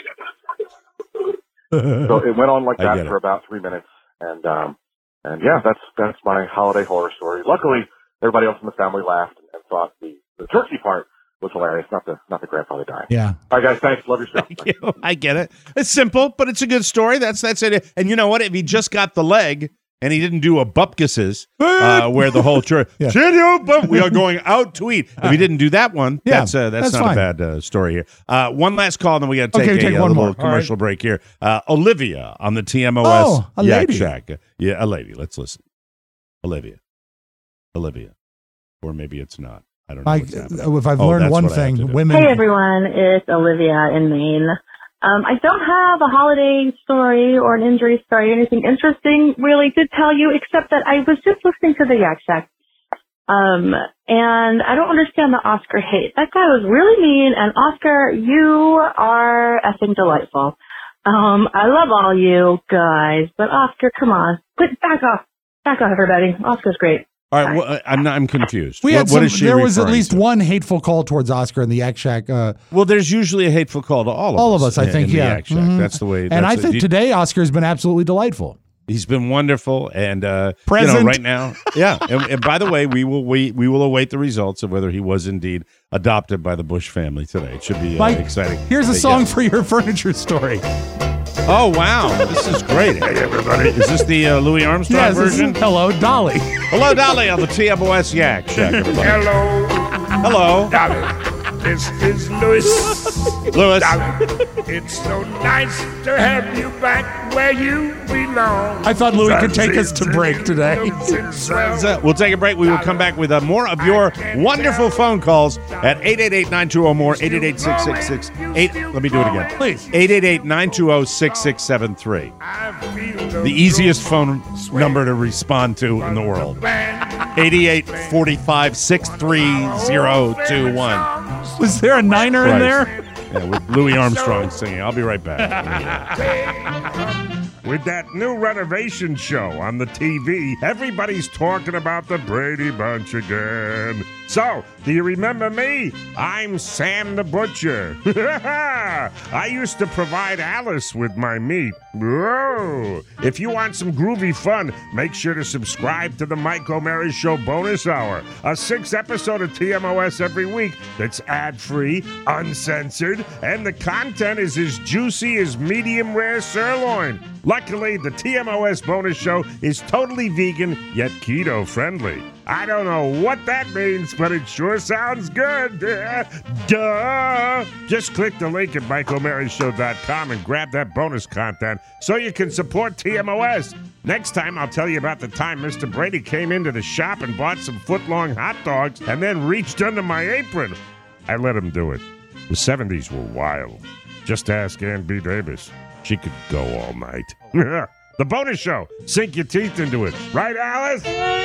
I. So it went on like I that get for it. about three minutes, and um, and yeah, that's that's my holiday horror story. Luckily, everybody else in the family laughed and, and thought the the turkey part was hilarious, not the not the grandfather dying. Yeah. All right, guys. Thanks. Love your show. Thank you. I get it. It's simple, but it's a good story. That's that's it. And you know what? If he just got the leg and he didn't do a bupkisses, uh, where the whole church, Yeah. we are going out to eat. If he didn't do that one, Yeah, that's uh, that's, that's not fine. a bad uh, story here. Uh, one last call, and then we got to take Okay, a, take a one little more. All commercial right. break here. Uh, Olivia on the T M O S Oh, a Yak lady. Shack. Yeah, a lady. Let's listen. Olivia. Olivia. Or maybe it's not. I don't know. Mike, what's happening. if I've Oh, learned that's one what I have to thing, do. women. Hey everyone, it's Olivia in Maine. Um, I don't have a holiday story or an injury story or anything interesting really to tell you, except that I was just listening to the Yak Shack. Um, and I don't understand the Oscar hate. That guy was really mean, and Oscar, you are effing delightful. Um, I love all you guys, but Oscar, come on. Quit, back off. Back off, everybody. Oscar's great. All right, well, I'm not, I'm confused. We what, had some, what is she there was at referring least to? one hateful call towards Oscar in the Yak Shack. Uh, Well, there's usually a hateful call to all of all us. of us, I in- think, in the yeah. Yak Shack. Mhm. That's the way. and that's I the- think you- today Oscar's been absolutely delightful. He's been wonderful, and uh, you Present. know, right now, yeah. And, and by the way, we will wait. We will await the results of whether he was indeed adopted by the Bush family today. It should be uh, Mike, exciting. Here's a Uh, song yeah. for your furniture story. Oh wow, this is great! Hey everybody, is this the uh, Louis Armstrong Yes, this is version? Hello, Dolly. Hello, Dolly, on the T M O S Yak Shack. Everybody. Hello. Hello. Dolly. This is Louis. Louis. Dolly. It's so nice to have you back where you belong. I thought Louis could take us to break today. We'll take a break. We will come back with uh, more of your wonderful phone calls at eight eight eight, nine two zero, more, eight eight eight, six six six, eight. Let me do it again. Please. eight eight eight, nine two zero, six six seven three. The easiest phone number to respond to in the world. eighty-eight forty-five, sixty-three oh twenty-one. Was there a niner in there? Yeah, with Louis Armstrong singing. I'll be right back. With that new renovation show on the T V, everybody's talking about the Brady Bunch again. So, do you remember me? I'm Sam the Butcher. I used to provide Alice with my meat. Whoa! If you want some groovy fun, make sure to subscribe to the Mike O'Mara Show Bonus Hour, a six episode of T M O S every week that's ad-free, uncensored, and the content is as juicy as medium rare sirloin. Luckily, the T M O S Bonus Show is totally vegan, yet keto friendly. I don't know what that means, but it sure sounds good. Duh! Just click the link at Mike O'Mara Show dot com and grab that bonus content so you can support T M O S. Next time, I'll tell you about the time Mister Brady came into the shop and bought some foot-long hot dogs and then reached under my apron. I let him do it. The seventies were wild. Just ask Ann B. Davis. She could go all night. The bonus show. Sink your teeth into it. Right, Alice?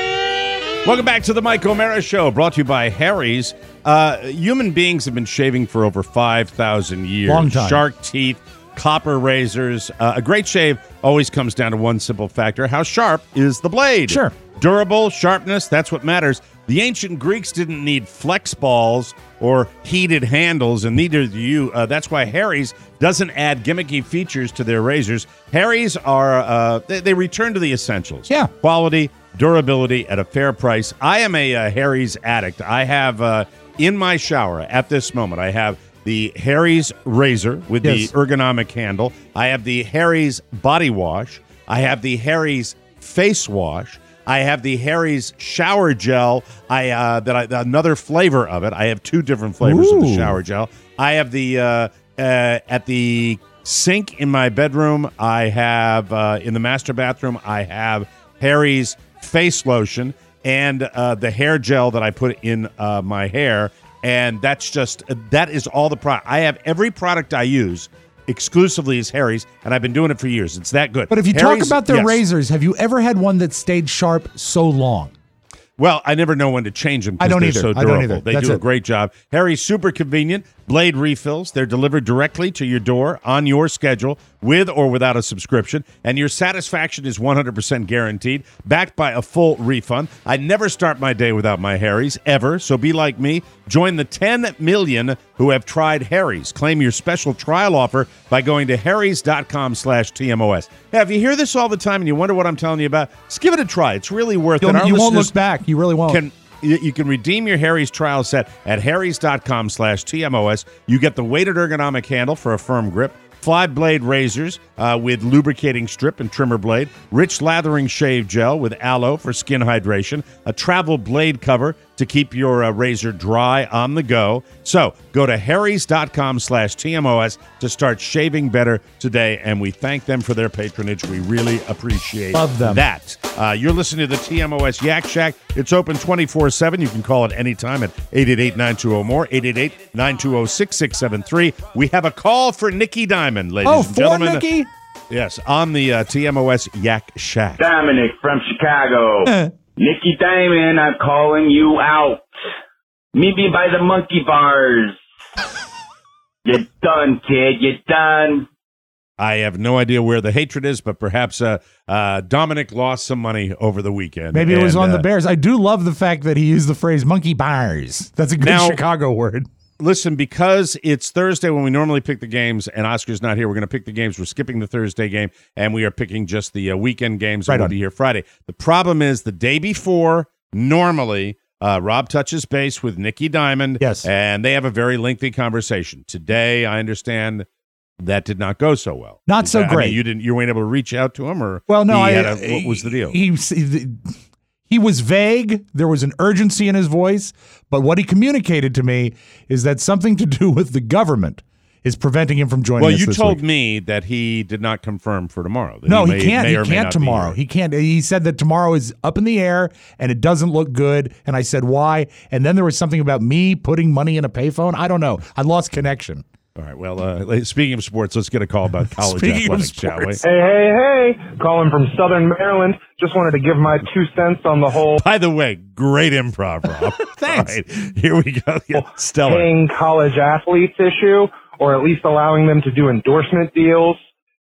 Welcome back to the Mike O'Mara Show, brought to you by Harry's. Uh, human beings have been shaving for over five thousand years. Long time. Shark teeth, copper razors. Uh, a great shave always comes down to one simple factor. How sharp is the blade? Sure. Durable, sharpness, that's what matters. The ancient Greeks didn't need flex balls or heated handles, and neither do you. Uh, that's why Harry's doesn't add gimmicky features to their razors. Harry's are, uh, they, they return to the essentials. Yeah. Quality, durability at a fair price. I am a uh, Harry's addict. I have uh, in my shower at this moment, I have the Harry's razor with Yes. the ergonomic handle. I have the Harry's body wash. I have the Harry's face wash. I have the Harry's shower gel. I uh, that I, another flavor of it. I have two different flavors of the Ooh. shower gel. I have the uh, uh, at the sink in my bedroom. I have uh, in the master bathroom. I have Harry's face lotion and uh, the hair gel that I put in uh, my hair. And that's just that is all the product. I have every product I use exclusively is Harry's, and I've been doing it for years. It's that good. But if you Harry's, talk about their yes. razors, have you ever had one that stayed sharp so long? Well, I never know when to change them. I don't they're either. So I durable. don't either. They That's do a it. great job. Harry's super convenient. Blade refills. They're delivered directly to your door on your schedule with or without a subscription. And your satisfaction is one hundred percent guaranteed, backed by a full refund. I never start my day without my Harry's, ever. So be like me. Join the ten million who have tried Harry's. Claim your special trial offer by going to harrys.com slash TMOS. Now, if you hear this all the time and you wonder what I'm telling you about, just give it a try. It's really worth You'll, it. Our you won't listeners look back. You really won't. Can, you you can redeem your Harry's trial set at harrys.com slash TMOS. You get the weighted ergonomic handle for a firm grip, five blade razors uh, with lubricating strip and trimmer blade, rich lathering shave gel with aloe for skin hydration, a travel blade cover to keep your uh, razor dry on the go. So go to harrys.com slash TMOS to start shaving better today, and we thank them for their patronage. We really appreciate Love them. that. Uh, you're listening to the T M O S Yak Shack. It's open twenty-four seven. You can call it anytime at eight eight eight, nine two zero, more, eight eight eight, nine two zero, six six seven three. We have a call for Nikki Diamond, ladies Oh, and for gentlemen. Nikki? Yes, on the uh, T M O S Yak Shack. Dominic from Chicago. Nikki Diamond, I'm calling you out. Meet me by the monkey bars. You're done, kid. You're done. I have no idea where the hatred is, but perhaps uh, uh, Dominic lost some money over the weekend. Maybe it was and, on uh, the Bears. I do love the fact that he used the phrase monkey bars. That's a good Now- Chicago word. Listen, because it's Thursday when we normally pick the games, and Oscar's not here, we're going to pick the games. We're skipping the Thursday game, and we are picking just the uh, weekend games. Right and we'll on. be here Friday. The problem is the day before, normally, uh, Rob touches base with Nikki Diamond. Yes. And they have a very lengthy conversation. Today, I understand that did not go so well. Not Is so that- I mean, great. you didn't. You weren't able to reach out to him, or Well, no, he I, had a- what was the deal? He, he he was vague. There was an urgency in his voice, but what he communicated to me is that something to do with the government is preventing him from joining Well, us you this told week. me that he did not confirm for tomorrow. that No, he, may- can't. may He or may can't not be tomorrow. here. He can't. He said that tomorrow is up in the air and it doesn't look good. And I said, why? And then there was something about me putting money in a payphone. I don't know. I lost connection. All right. Well, uh, speaking of sports, let's get a call about college Speaking of athletics, shall we? sports. Hey, hey, hey. Calling from Southern Maryland. Just wanted to give my two cents on the whole By the way, great improv, Rob. Thanks. All right, here we go. Yeah, stellar. paying college athletes issue, or at least allowing them to do endorsement deals.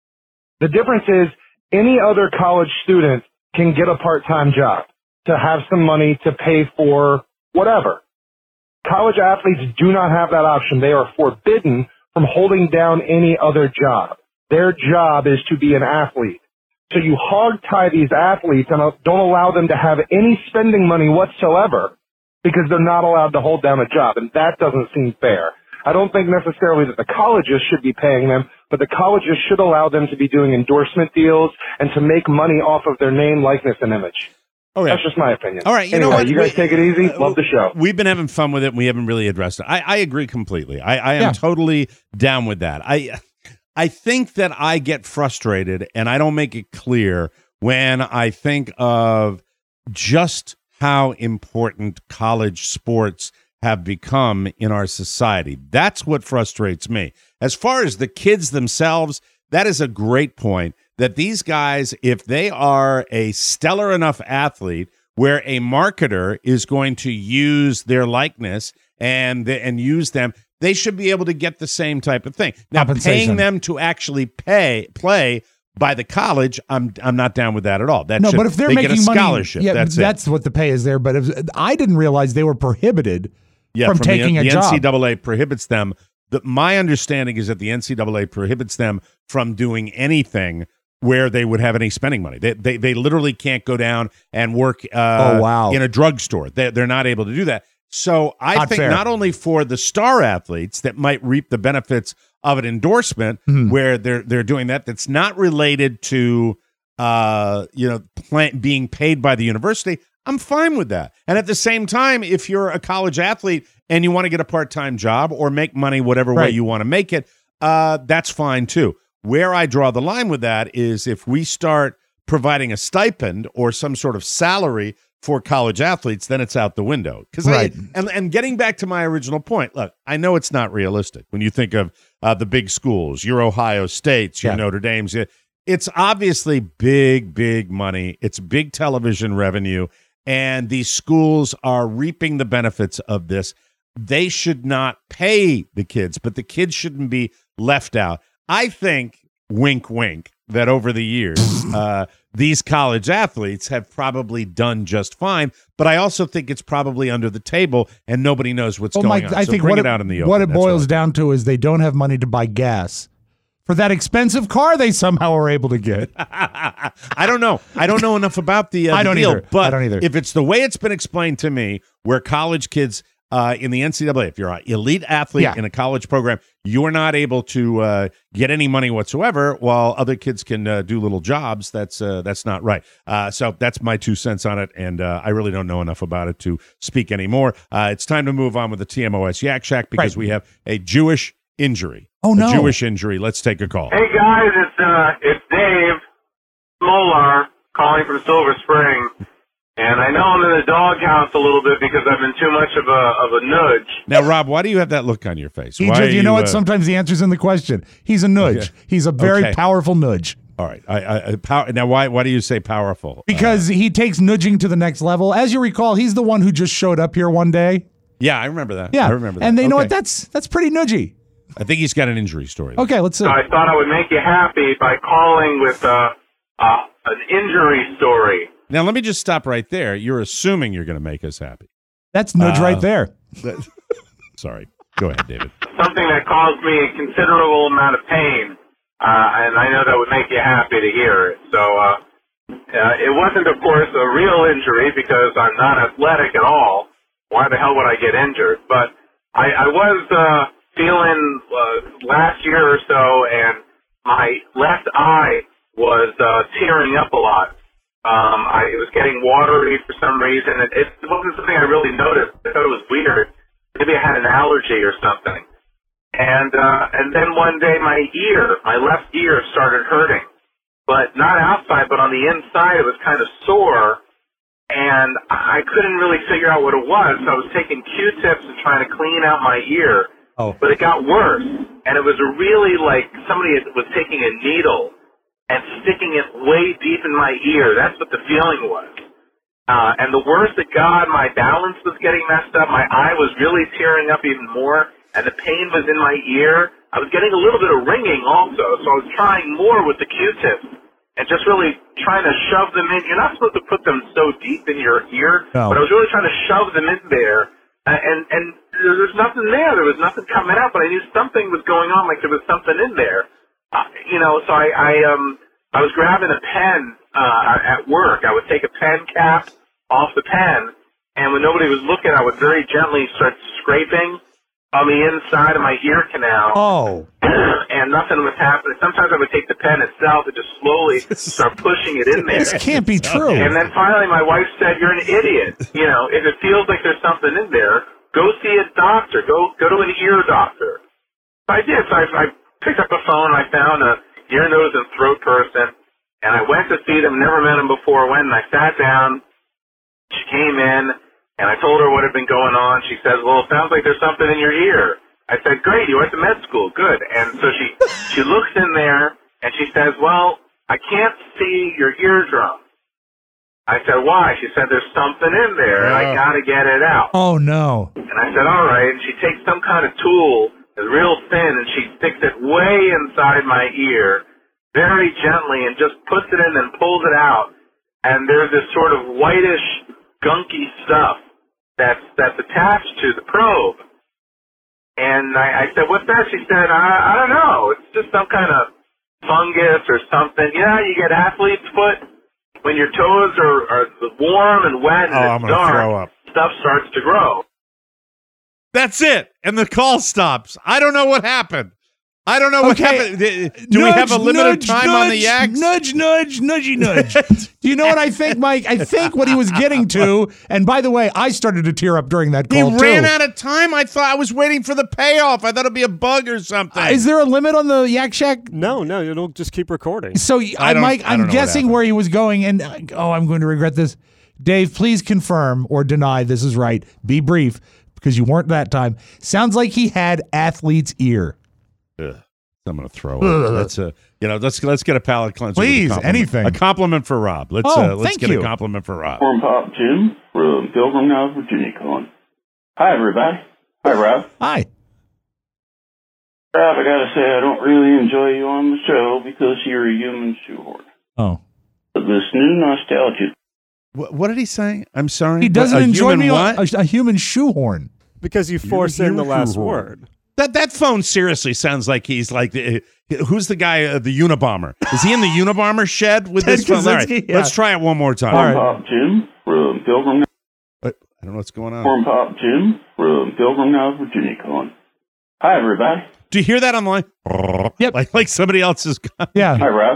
The difference is any other college student can get a part-time job to have some money to pay for whatever. College athletes do not have that option. They are forbidden from holding down any other job. Their job is to be an athlete. So you hog tie these athletes and don't allow them to have any spending money whatsoever because they're not allowed to hold down a job. And that doesn't seem fair. I don't think necessarily that the colleges should be paying them, but the colleges should allow them to be doing endorsement deals and to make money off of their name, likeness, and image. Okay. That's just my opinion. All right, you anyway, know what? you guys We- take it easy. Love the show. We've been having fun with it, and we haven't really addressed it. I, I agree completely. I, I am Yeah. totally down with that. I I think that I get frustrated, and I don't make it clear when I think of just how important college sports have become in our society. That's what frustrates me. As far as the kids themselves, that is a great point, that these guys, if they are a stellar enough athlete where a marketer is going to use their likeness and and use them, they should be able to get the same type of thing. Now, Compensation. paying them to actually pay play by the college, I'm I'm not down with that at all. That No, should, but if they're they making get a money, scholarship, yeah, that's, that's it. what the pay is there. But if, I didn't realize they were prohibited Yeah, from, the- taking the, a job. N C double A prohibits them. The, my understanding is that the N C double A prohibits them from doing anything where they would have any spending money. They they, they literally can't go down and work uh, Oh, wow. in a drugstore. They, they're not able to do that. So I Not think fair. not only for the star athletes that might reap the benefits of an endorsement Mhm. where they're they're doing that, that's not related to uh, you know pla- being paid by the university. I'm fine with that. And at the same time, if you're a college athlete and you want to get a part-time job or make money whatever way Right. you want to make it, uh, that's fine too. Where I draw the line with that is if we start providing a stipend or some sort of salary for college athletes, then it's out the window. Because Right. and and getting back to my original point, look, I know it's not realistic when you think of uh, the big schools, your Ohio States, your Yeah. Notre Dames. It's obviously big, big money. It's big television revenue, and these schools are reaping the benefits of this. They should not pay the kids, but the kids shouldn't be left out. I think, wink, wink, that over the years, uh, these college athletes have probably done just fine. But I also think it's probably under the table, and nobody knows what's Well, going Mike, on. I So think bring what it it, out in the open. what it That's boils all. down to is they don't have money to buy gas for that expensive car they somehow are able to get. I don't know. I don't know enough about the, uh, I the don't deal, either. But I don't either. if it's the way it's been explained to me, where college kids uh, in the N C double A, if you're an elite athlete Yeah. in a college program, you're not able to uh, get any money whatsoever, while other kids can uh, do little jobs. That's uh, that's not right. Uh, so that's my two cents on it, and uh, I really don't know enough about it to speak anymore. Uh, it's time to move on with the T M O S Yak Shack because Right. we have a Jewish injury. Oh, no. A Jewish injury. Let's take a call. Hey guys, it's uh, it's Dave Molar calling from Silver Spring, and I know I'm in the doghouse a little bit because I've been too much of a of a nudge. Now, Rob, why do you have that look on your face? He Why just- are you know what? uh, Sometimes the answer's in the question. He's a nudge. Okay. He's a very Okay. powerful nudge. All right. I, I, I power, now, why why do you say powerful? Because he takes nudging to the next level. As you recall, he's the one who just showed up here one day. Yeah, I remember that. Yeah, I remember that. and they know Okay. what? That's that's pretty nudgy. I think he's got an injury story. Okay, let's see. So I thought I would make you happy by calling with uh, uh, an injury story. Now, let me just stop right there. You're assuming you're going to make us happy. That's nudge Uh, right there. that- sorry. Go ahead, David. Something that caused me a considerable amount of pain, uh, and I know that would make you happy to hear it. So uh, uh, it wasn't, of course, a real injury because I'm not athletic at all. Why the hell would I get injured? But I, I was uh, feeling uh, last year or so, and my left eye was uh, tearing up a lot. Um, I it was getting watery for some reason. It, it wasn't something I really noticed. I thought it was weird. Maybe I had an allergy or something. And uh, and then one day my ear, my left ear started hurting. But not outside, but on the inside it was kind of sore. And I couldn't really figure out what it was. So I was taking Q-tips and trying to clean out my ear. Oh. But it got worse. And it was a really like somebody was taking a needle and sticking it way deep in my ear. That's what the feeling was. Uh, and the worse it got, my balance was getting messed up. My eye was really tearing up even more, and the pain was in my ear. I was getting a little bit of ringing also, so I was trying more with the Q-tips and just really trying to shove them in. You're not supposed to put them so deep in your ear, No. but I was really trying to shove them in there. Uh, and and there was nothing there. There was nothing coming out, but I knew something was going on, like there was something in there. Uh, you know, so I, I um I was grabbing a pen uh, at work. I would take a pen cap off the pen, and when nobody was looking, I would very gently start scraping on the inside of my ear canal. Oh. And nothing was happening. Sometimes I would take the pen itself and just slowly start pushing it in there. This can't be true. And then finally my wife said, "You're an idiot. You know, if it feels like there's something in there, go see a doctor. Go go to an ear doctor." So I did. So I, I picked up the phone and I found a ear, nose, and throat person, and I went to see them. Never met them before. Went and I sat down. She came in, and I told her what had been going on. She says, "Well, it sounds like there's something in your ear." I said, "Great, you went to med school. Good." And so she she looks in there, and she says, "Well, I can't see your eardrum." I said, "Why?" She said, "There's something in there, and I got to get it out." Oh, no. And I said, "All right." And she takes some kind of tool, it's real thin, and she sticks it way inside my ear, very gently, and just puts it in and pulls it out. And there's this sort of whitish, gunky stuff that's that's attached to the probe. And I, I said, "What's that?" She said, I, I don't know. It's just some kind of fungus or something. Yeah, you get athlete's foot. When your toes are, are warm and wet and Oh, it's I'm gonna dark, throw up. stuff starts to grow. That's it. And the call stops. I don't know what happened. I don't know what Okay. happened. Do we have a Nudge, limited nudge, time on the nudge, yaks? Nudge, nudge, nudgy, nudge. Do you know what I think, Mike? I think what he was getting to, and by the way, I started to tear up during that He call, ran too. out of time. I thought I was waiting for the payoff. I thought it'd be a bug or something. Uh, Is there a limit on the Yak Shack? No, no, it'll just keep recording. So, I I, don't- Mike, I don't I'm know what guessing happened. where he was going, and uh, oh, I'm going to regret this. Dave, please confirm or deny this is right. Be brief, because you weren't that time. Sounds like he had athlete's ear. Ugh. I'm gonna throw it. Let's uh, you know, let's let's get a palate cleanser. with a Please, compliment. anything. A compliment for Rob. Let's Oh, uh, let's thank get you. a compliment for Rob. Corn Pop Jim from Pilgrim, North Virginia calling. Hi, everybody. Hi, Rob. Hi. Rob, I gotta say, I don't really enjoy you on the show because you're a human shoehorn. Oh. But this new nostalgia. What, what did he say? I'm sorry. He doesn't A enjoy human me what? on a, a human shoehorn. Because you force in the last word. That that phone seriously sounds like he's like the, who's the guy, uh, the Unabomber? Is he in the Unabomber shed with Ted this phone? All right, Kaczynski, yeah. let's try it one more time. Corn Pop Jim from Pilgrim. I don't know what's going on. Corn Pop Jim from Pilgrim, North Virginia calling. Hi, everybody. Do you hear that on the line? Yep. Like like somebody else is. Yeah. Hi, Rob.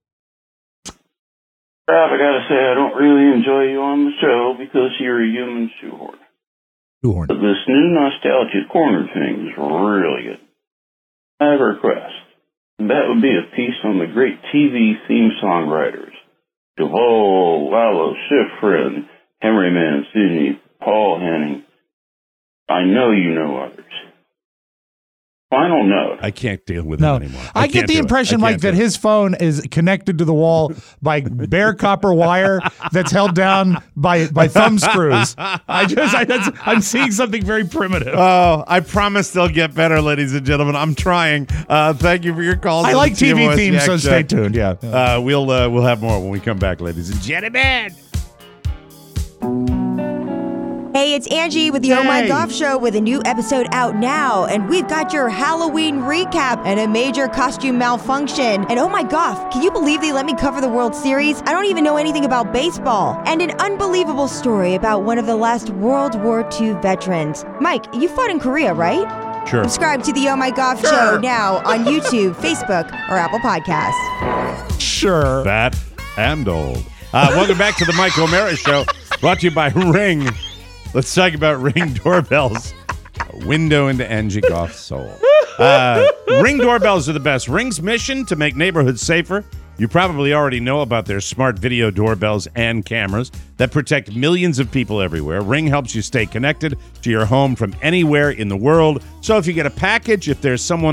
Rob, I gotta say, I don't really enjoy you on the show because you're a human shoehorn. Shoehorn. But this new nostalgia corner thing is really good. I have a request. That would be a piece on the great T V theme song writers. Duvall, Lalo Schifrin, Henry Mancini, Paul Henning. I know you know others. Final note. I can't deal with No, him anymore. I, get can't the do it. impression, I Mike, can't that do it. his phone is connected to the wall by bare copper wire that's held down by by thumb screws. I just, I, that's, I'm seeing something very primitive. Oh, I promise they'll get better, ladies and gentlemen. I'm trying. Uh, thank you for your calls. I on like the T V T M O S themes, Yak so stay Shack. tuned. Yeah. Uh, we'll uh, we'll have more when we come back, ladies and gentlemen. Hey, it's Angie with the Oh My Golf Show with a new episode out now. And we've got your Halloween recap and a major costume malfunction. And oh my golf, can you believe they let me cover the World Series? I don't even know anything about baseball. And an unbelievable story about one of the last World War Two veterans. Mike, you fought in Korea, right? Sure. Subscribe to the Oh My Golf Sure. Show now on YouTube, Facebook, or Apple Podcasts. Sure. Fat and old. Uh, welcome back to the Mike O'Mara Show, brought to you by Ring. Let's talk about Ring doorbells. A window into Angie Goff's soul. Uh, Ring doorbells are the best. Ring's mission to make neighborhoods safer. You probably already know about their smart video doorbells and cameras that protect millions of people everywhere. Ring helps you stay connected to your home from anywhere in the world. So if you get a package, if there's someone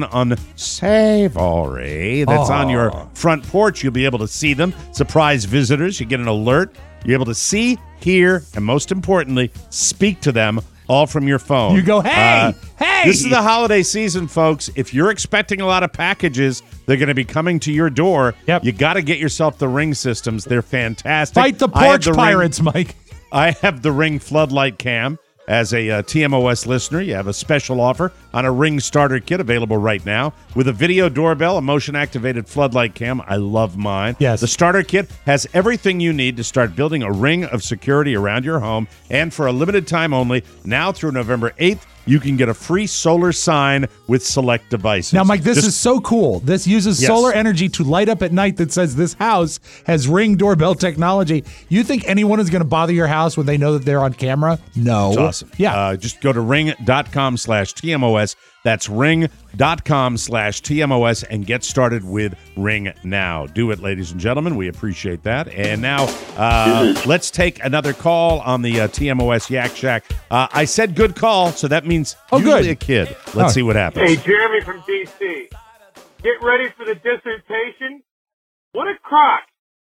unsavory that's on your front porch, you'll be able to see them. Surprise visitors, you get an alert. You're able to see, hear, and most importantly, speak to them all from your phone. You go, hey, hey! This is the holiday season, folks. If you're expecting a lot of packages, they're going to be coming to your door. Yep. You got to get yourself the Ring systems. They're fantastic. Fight the I have porch the pirates, Ring, Mike. I have the Ring Floodlight Cam. As a uh, T M O S listener, you have a special offer on a Ring starter kit available right now with a video doorbell, a motion-activated floodlight cam. I love mine. Yes. The starter kit has everything you need to start building a ring of security around your home. And for a limited time only, now through November eighth, you can get a free solar sign with select devices. Now, Mike, this Just- is so cool. This uses Yes. solar energy to light up at night that says this house has Ring doorbell technology. You think anyone is going to bother your house when they know that they're on camera? No. It's awesome. Yeah. Uh, just go to ring.com slash TMOS. That's ring.com slash TMOS and get started with Ring now. Do it, ladies and gentlemen. We appreciate that. And now uh, let's take another call on the uh, T M O S Yak Shack. Uh, I said good call, so that means Oh, usually good. a kid. Let's Oh. see what happens. Hey, Jeremy from D C. Get ready for the dissertation. What a crock.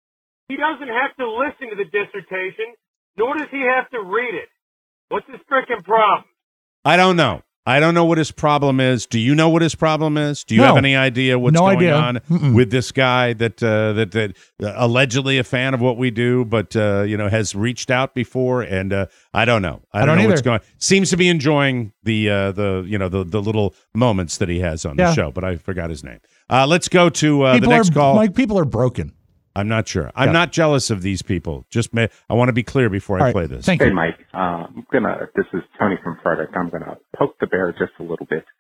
He doesn't have to listen to the dissertation, nor does he have to read it. What's his frickin' problem? I don't know. I don't know what his problem is. Do you know what his problem is? Do you No. have any idea what's No going idea. on Mm-mm. with this guy that uh, that that uh, allegedly a fan of what we do, but uh, you know has reached out before? And uh, I don't know. I, I don't, don't know what's either. going. Seems to be enjoying the uh, the you know the the little moments that he has on Yeah. the show, but I forgot his name. Uh, let's go to uh, the people next are, call. Mike, people are broken. I'm not sure. I'm Yeah. not jealous of these people. Just may, I want to be clear before All I right. play this. Thank Hey, you. Mike. Uh, I'm gonna. This is Tony from Frederick. I'm gonna poke the bear just a little bit.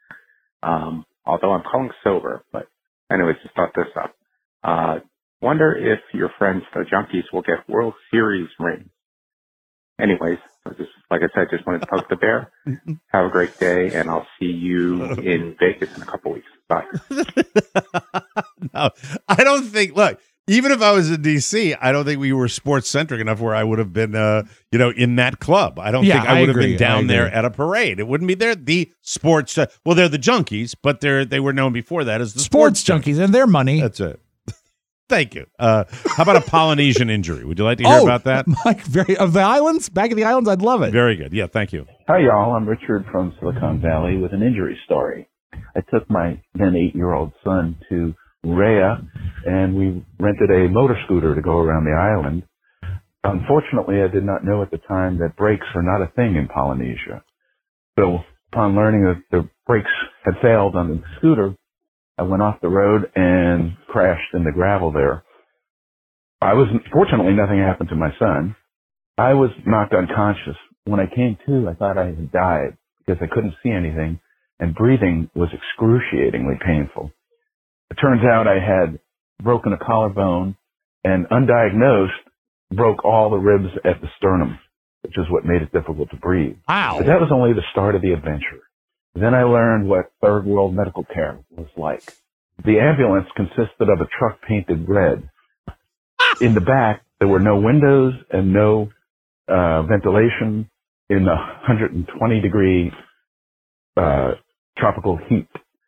Um, although I'm calling sober, but anyways, just thought this up. Uh, wonder if your friends, the Junkies, will get World Series rings. Anyways, so just like I said, just wanted to poke the bear. Have a great day, and I'll see you in Vegas in a couple weeks. Bye. No, I don't think. Look, even if I was in D C, I don't think we were sports centric enough where I would have been, uh, you know, in that club. I don't Yeah, think I I would have agree. been down I there agree. at a parade. It wouldn't be there. The sports. Uh, well, they're the Junkies, but they're they were known before that as the Sports sports, junkies and their money. That's it. Thank you. Uh, how about a Polynesian injury? Would you like to hear oh, about that? Mike, very, of the islands? Back in the islands? I'd love it. Very good. Yeah, thank you. Hi, y'all. I'm Richard from Silicon Valley with an injury story. I took my then eight-year-old son to Rhea, and we rented a motor scooter to go around the island. Unfortunately, I did not know at the time that brakes are not a thing in Polynesia. So upon learning that the brakes had failed on the scooter, I went off the road and crashed in the gravel there. I was, fortunately, nothing happened to my son. I was knocked unconscious. When I came to, I thought I had died because I couldn't see anything, and breathing was excruciatingly painful. It turns out I had broken a collarbone and, undiagnosed, broke all the ribs at the sternum, which is what made it difficult to breathe. Wow. But that was only the start of the adventure. Then I learned what third world medical care was like. The ambulance consisted of a truck painted red. In the back, there were no windows and no uh, ventilation in the one hundred twenty degree uh, tropical heat.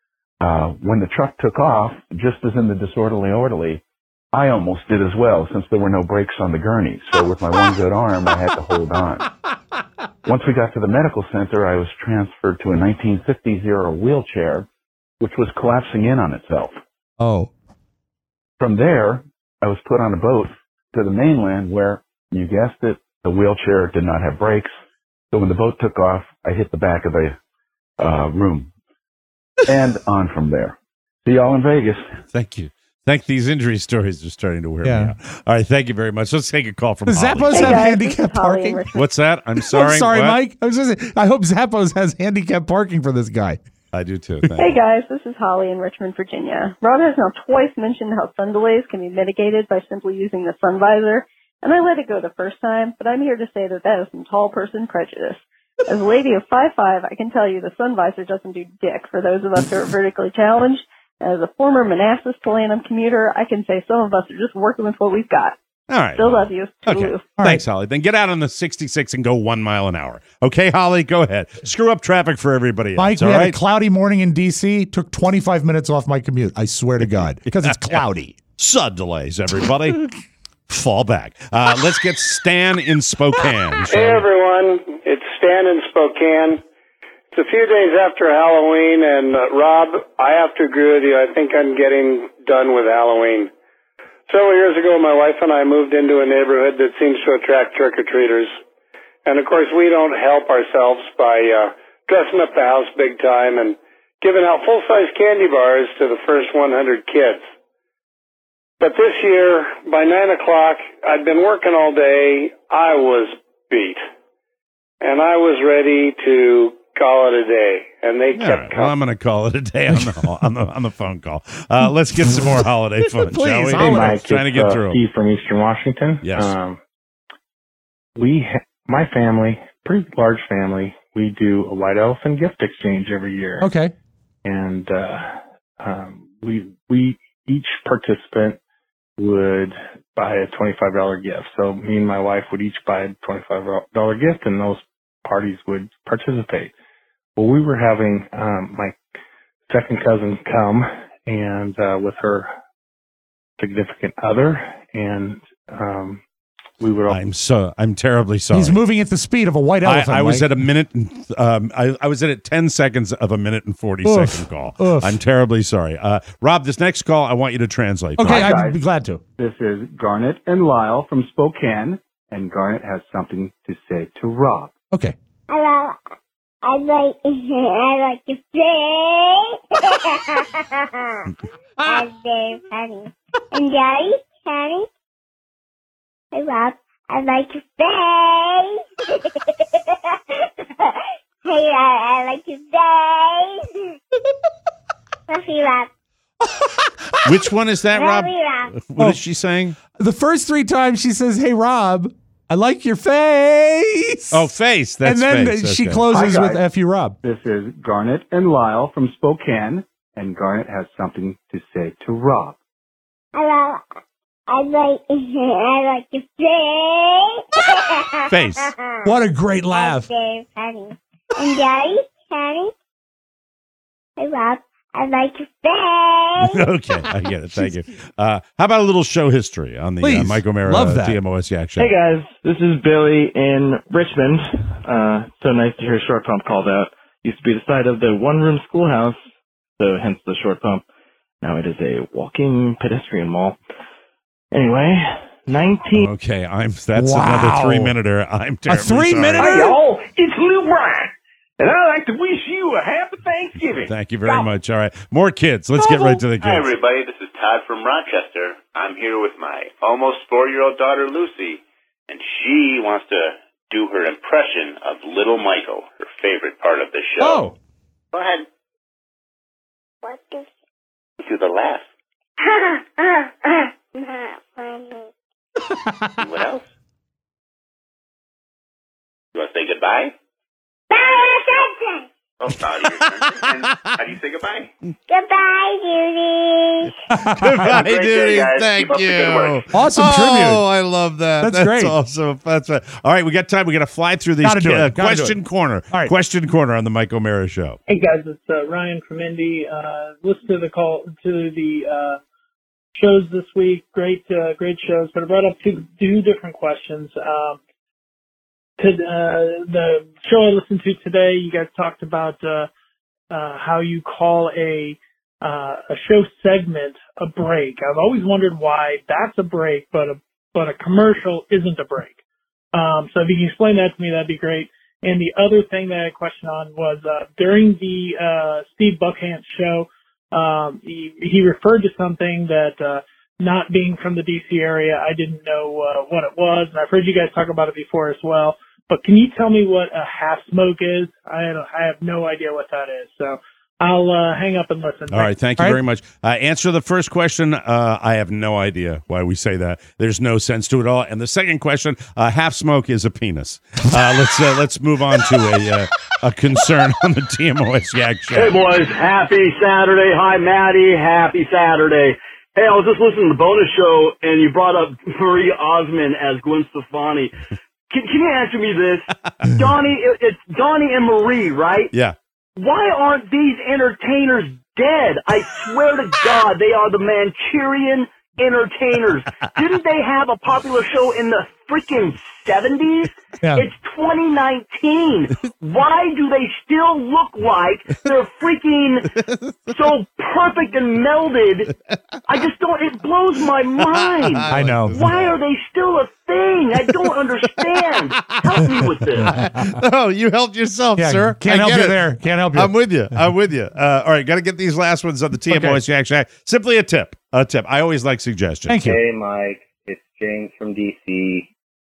uh, when the truck took off, just as in the disorderly orderly, I almost did as well since there were no brakes on the gurney. So with my one good arm, I had to hold on. Once we got to the medical center, I was transferred to a nineteen fifties era wheelchair, which was collapsing in on itself. Oh. From there, I was put on a boat to the mainland where, you guessed it, the wheelchair did not have brakes. So when the boat took off, I hit the back of the uh, room. And on from there. See y'all in Vegas. Thank you. Thank these injury stories are starting to wear Yeah. me out. All right, thank you very much. Let's take a call from Does Holly. Zappos Hey have guys, handicap this is Holly in parking? Richmond. What's that? I'm sorry. I'm sorry, what? Mike. I was just saying, I hope Zappos has handicap parking for this guy. I do too. Thank Hey you. guys, this is Holly in Richmond, Virginia. Rod has now twice mentioned how sun delays can be mitigated by simply using the sun visor, and I let it go the first time, but I'm here to say that that is some tall person prejudice. As a lady of five five, I can tell you the sun visor doesn't do dick for those of us who are vertically challenged. As a former Manassas to Lanham commuter, I can say some of us are just working with what we've got. All right. Still love you. Okay. Toodaloo. Thanks, Holly. Then get out on the sixty-six and go one mile an hour. Okay, Holly, go ahead. Screw up traffic for everybody else. Mike, all we had right? a cloudy morning in D C. Took twenty-five minutes off my commute. I swear to God. Because it's cloudy. Sun delays, everybody. Fall back. Uh, let's get Stan in Spokane. Hey everyone, it's Stan in Spokane. It's a few days after Halloween, and uh, Rob, I have to agree with you. I think I'm getting done with Halloween. Several years ago, my wife and I moved into a neighborhood that seems to attract trick-or-treaters. And of course, we don't help ourselves by uh, dressing up the house big time and giving out full-size candy bars to the first one hundred kids. But this year, by nine o'clock, I'd been working all day. I was beat. And I was ready to call it a day. And they All kept right, well, I'm going to call it a day on the on the on the phone call. Uh, let's get some more holiday fun, shall we? Hey, Mike, Trying to it's, get uh, through. Steve from Eastern Washington. Yes. Um, we, ha- my family, pretty large family, we do a white elephant gift exchange every year. Okay. And uh, um, we we each participant would buy a twenty-five dollar gift. So me and my wife would each buy a twenty-five dollar gift, and those parties would participate. Well, we were having um, my second cousin come and uh, with her significant other, and um, we would all. I'm so I'm terribly sorry. He's moving at the speed of a white elephant. I, I was Mike. at a minute. And, um, I, I was at it ten seconds of a minute and forty Oof. second call. Oof. I'm terribly sorry. Uh, Rob, this next call, I want you to translate. Okay, for me. I'd be glad to. This is Garnet and Lyle from Spokane, and Garnet has something to say to Rob. Okay. Hello. I like I like to play. I'm very funny. And Daddy, Daddy. Hey Rob, I like to play. Hey Rob, I like to play. Fluffy Rob. Which one is that, Rob? Fluffy Rob. What Oh. is she saying? The first three times she says, "Hey Rob, I like your face." Oh, face. That's and then face. she Okay. closes Hi, with guys. "F you, Rob." This is Garnet and Lyle from Spokane, and Garnet has something to say to Rob. Hello. I like I like to play. Face. What a great laugh. That's very funny. And Daddy, Daddy. Hey Rob, I like to play. Okay, I get it. Thank you. Uh, how about a little show history on the uh, Please. Mike O'Mara Love uh, that. T M O S Yak Show? Hey guys, this is Billy in Richmond. Uh, so nice to hear Short Pump called out. Used to be the site of the one-room schoolhouse, so hence the Short Pump. Now it is a walking pedestrian mall. Anyway, nineteen. Okay, I'm. That's Wow. another three minuter. I'm terribly sorry. three-minuter? Hey, y'all, it's Lou Bryan, and I'd like to wish you a happy Thanksgiving. Thank you very much. All right, more kids. Let's get right to the Hi, kids. everybody. This is Todd from Rochester. I'm here with my almost four-year-old daughter, Lucy, and she wants to do her impression of Little Michael, her favorite part of the show. Oh. Go ahead. What is Do the laugh. not funny? What else? You want to say goodbye? Oh, uh, your turn. And how do you say goodbye? Goodbye, Judy. Goodbye, Great day, dude. guys. Thank Keep up the good you. work. Awesome oh, tribute. I love that. That's That's, great. awesome. That's right. All right, we got time. We got to fly through these Gotta do it. uh, Gotta do question it. corner. All right. Question corner on the Mike O'Mara Show. Hey guys, it's uh, Ryan from Indy. Uh, listen to the call to the uh, shows this week. Great, uh, great shows. But I brought up two, two different questions. Um, could uh, the show I listened to today, you guys talked about uh, uh, how you call a uh, a show segment a break. I've always wondered why that's a break, but a but a commercial isn't a break. Um, so if you can explain that to me, that'd be great. And the other thing that I had a question on was uh, during the uh, Steve Buckhant show, um, he, he referred to something that uh, not being from the D C area, I didn't know uh, what it was, and I've heard you guys talk about it before as well. But can you tell me what a half smoke is? I don't, I have no idea what that is. So I'll uh, hang up and listen. All right, thank you All right. very much. Uh, answer the first question. Uh, I have no idea why we say that. There's no sense to it at all. And the second question: uh, half smoke is a penis. Uh, let's uh, let's move on to a uh, a concern on the T M O S Yak Show. Hey, boys. Happy Saturday. Hi, Maddie. Happy Saturday. Hey, I was just listening to the bonus show, and you brought up Marie Osmond as Gwen Stefani. Can, can you answer me this? Donnie, it, it's Donnie and Marie, right? Yeah. Why aren't these entertainers dead? I swear to God, they are the Manchurian entertainers. Didn't they have a popular show in the freaking seventies? Yeah. It's twenty nineteen. Why do they still look like they're freaking so perfect and melded? I just don't, it blows my mind. I know. Why are they still a thing? I don't understand. Help me with this. Oh, you helped yourself, Yeah, sir. can't I help get you it. there. Can't help you. I'm with you. I'm with you. Uh, all right, got to get these last ones on the T M O S Yak Shack. Simply a tip. A tip. I always like suggestions. Thank you. Hey, Mike. It's James from D C.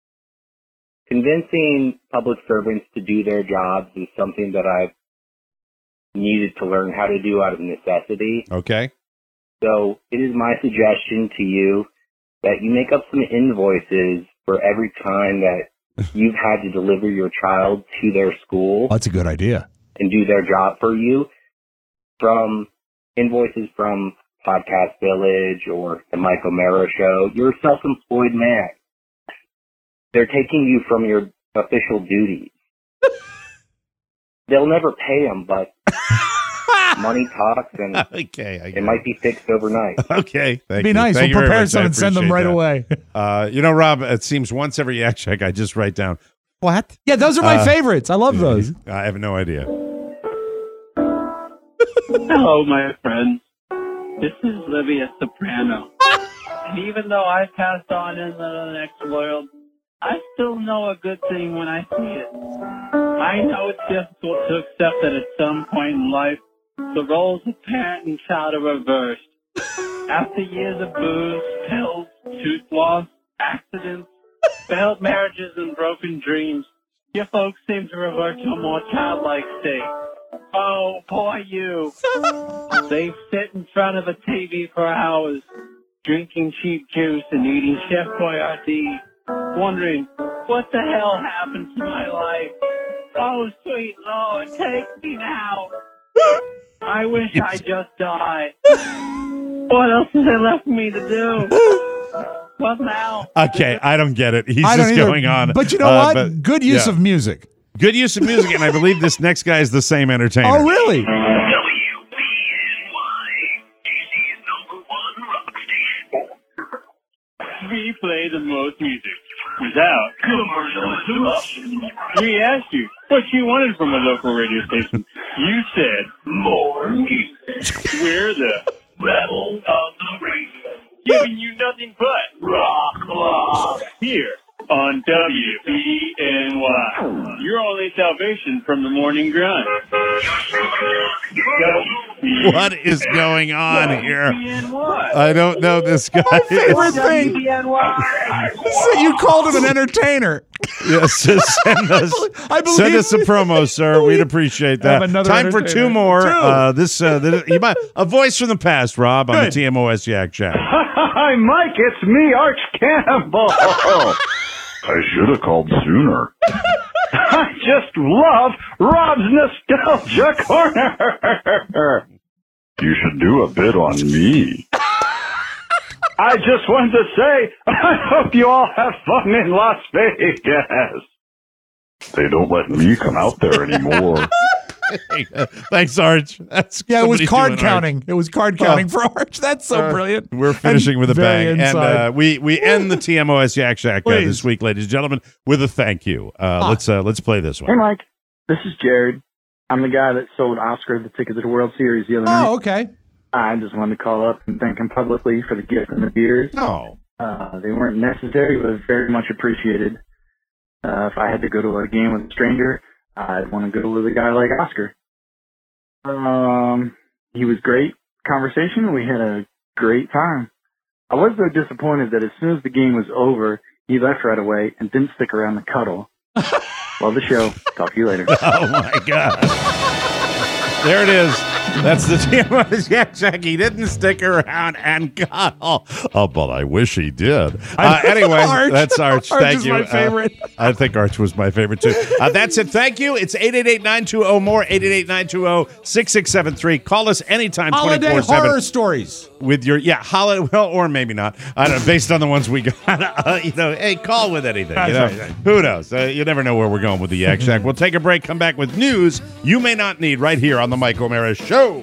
Convincing public servants to do their jobs is something that I've needed to learn how to do out of necessity. Okay. So it is my suggestion to you that you make up some invoices for every time that you've had to deliver your child to their school That's a good idea. and do their job for you, from invoices from Podcast Village or the Mike O'Mara Show. You're a self-employed man. They're taking you from your official duties. They'll never pay them, but money talks, and okay, I it might be fixed overnight. Okay. Thank Be you. nice. Thank you We'll very prepare much. some I and send them appreciate right that. away. Uh, you know, Rob, it seems once every Yak Shack, I just write down, what? Yeah, those are my Uh, favorites. I love those. I have no idea. Hello, my friends. This is Livia Soprano. And even though I passed on into the next world, I still know a good thing when I see it. I know it's difficult to accept that at some point in life, the roles of parent and child are reversed. After years of booze, pills, tooth loss, accidents, failed marriages, and broken dreams, your folks seem to revert to a more childlike state. Oh, poor you. They sit in front of a T V for hours, drinking cheap juice and eating Chef Boyardee, wondering, what the hell happened to my life? Oh, sweet Lord, take me now. I wish I just died. What else is there left for me to do? What now? Okay, I don't get it. He's I don't just either. going on. But you know Uh, what? but- Good use yeah. of music. Good use of music, and I believe this next guy is the same entertainer. Oh, really? We play the most music without commercial interruption. We asked you what you wanted from a local radio station. You said more music. We're the rebel of the radio, giving you nothing but rock rock here on W B N Y. Your only salvation from the morning grind. What is going on here? I don't know this guy. Favorite thing. So you called him an entertainer. Yes, just send us, I believe- send us a promo, sir. We'd appreciate that. Have another Time for two entertainer. more. Two. Uh, this, uh, this you might, a voice from the past, Rob, on the T M O S Yak Shack. Hi, Mike. It's me, Arch Campbell. I should have called sooner. I I just love Rob's Nostalgia Corner. You should do a bit on me. I just wanted to say, I hope you all have fun in Las Vegas. They don't let me come out there anymore. Thanks, Arch. That's Yeah, it was somebody card doing counting. Arch. It was card Oh. counting for Arch. That's so Uh, brilliant. We're finishing And with a very bang. And inside. uh, we, we end the T M O S Yak Shack uh, Please. this week, ladies and gentlemen, with a thank you. Uh, Ah. Let's uh, let's play this Hey, one. Mike. This is Jared. I'm the guy that sold Oscar the ticket to the World Series the other night. Oh, okay. I just wanted to call up and thank him publicly for the gift and the beers. Oh. Uh, they weren't necessary, but very much appreciated. Uh, if I had to go to a game with a stranger, I'd want to go with a guy like Oscar. Um, he was great conversation. We had a great time. I was though disappointed that as soon as the game was over, he left right away and didn't stick around to cuddle. Love the show. Talk to you later. Oh, my God. There it is. That's the T M O S Yak Shack. He didn't stick around and cuddle. Oh, but I wish he did. Uh, anyway, Arch. that's Arch. Arch Thank is you. my Uh, favorite. I think Arch was my favorite, too. Uh, that's it. Thank you. It's eight eight eight, nine two zero, more, eight eight eight, nine two zero, six six seven three. Call us anytime, Holiday twenty-four seven. horror stories. With your, yeah, holiday, well, or maybe not. I don't know, based on the ones we got. Uh, you know, hey, call with anything. You know? Right, right. Who knows? Uh, you never know where we're going with the Yak Shack. We'll take a break, come back with news you may not need right here on the Mike O'Mara Show.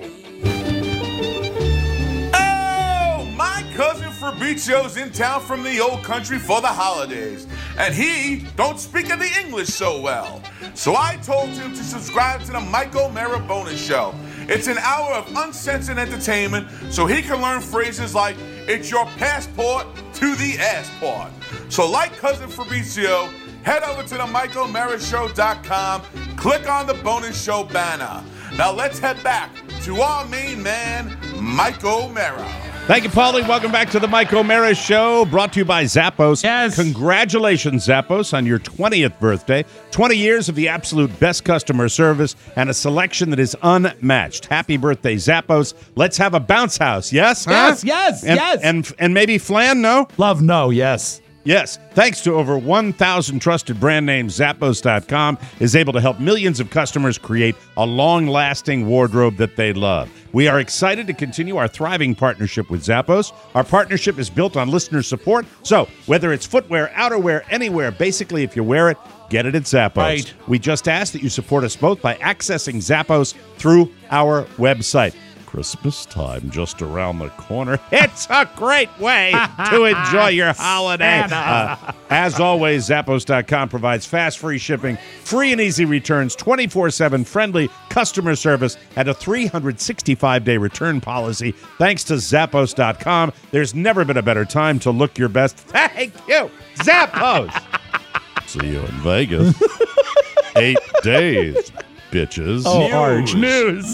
Oh, my cousin Fabrizio's in town from the old country for the holidays, and he don't speak of the English so well. So I told him to subscribe to the Mike O'Mara Bonus Show. It's an hour of uncensored entertainment so he can learn phrases like, it's your passport to the assport. So like cousin Fabrizio, head over to the Mike O'Mara Show dot com, click on the bonus show banner. Now let's head back to our main man, Mike O'Mara. Thank you, Paulie. Welcome back to the Mike O'Mara Show, brought to you by Zappos. Yes. Congratulations, Zappos, on your twentieth birthday. twenty years of the absolute best customer service and a selection that is unmatched. Happy birthday, Zappos. Let's have a bounce house, yes? Huh? Yes, yes, and, yes. And, and maybe flan, no? Love, no, yes. Yes, thanks to over one thousand trusted brand names, Zappos dot com is able to help millions of customers create a long-lasting wardrobe that they love. We are excited to continue our thriving partnership with Zappos. Our partnership is built on listener support, so whether it's footwear, outerwear, anywhere, basically if you wear it, get it at Zappos. Right. We just ask that you support us both by accessing Zappos through our website. Christmas time just around the corner. It's a great way to enjoy your holiday. Uh, as always, Zappos dot com provides fast, free shipping, free and easy returns, twenty-four seven friendly customer service, and a three hundred sixty-five day return policy. Thanks to Zappos dot com, there's never been a better time to look your best. Thank you, Zappos. See you in Vegas. Eight days, bitches. Oh, Arch. News.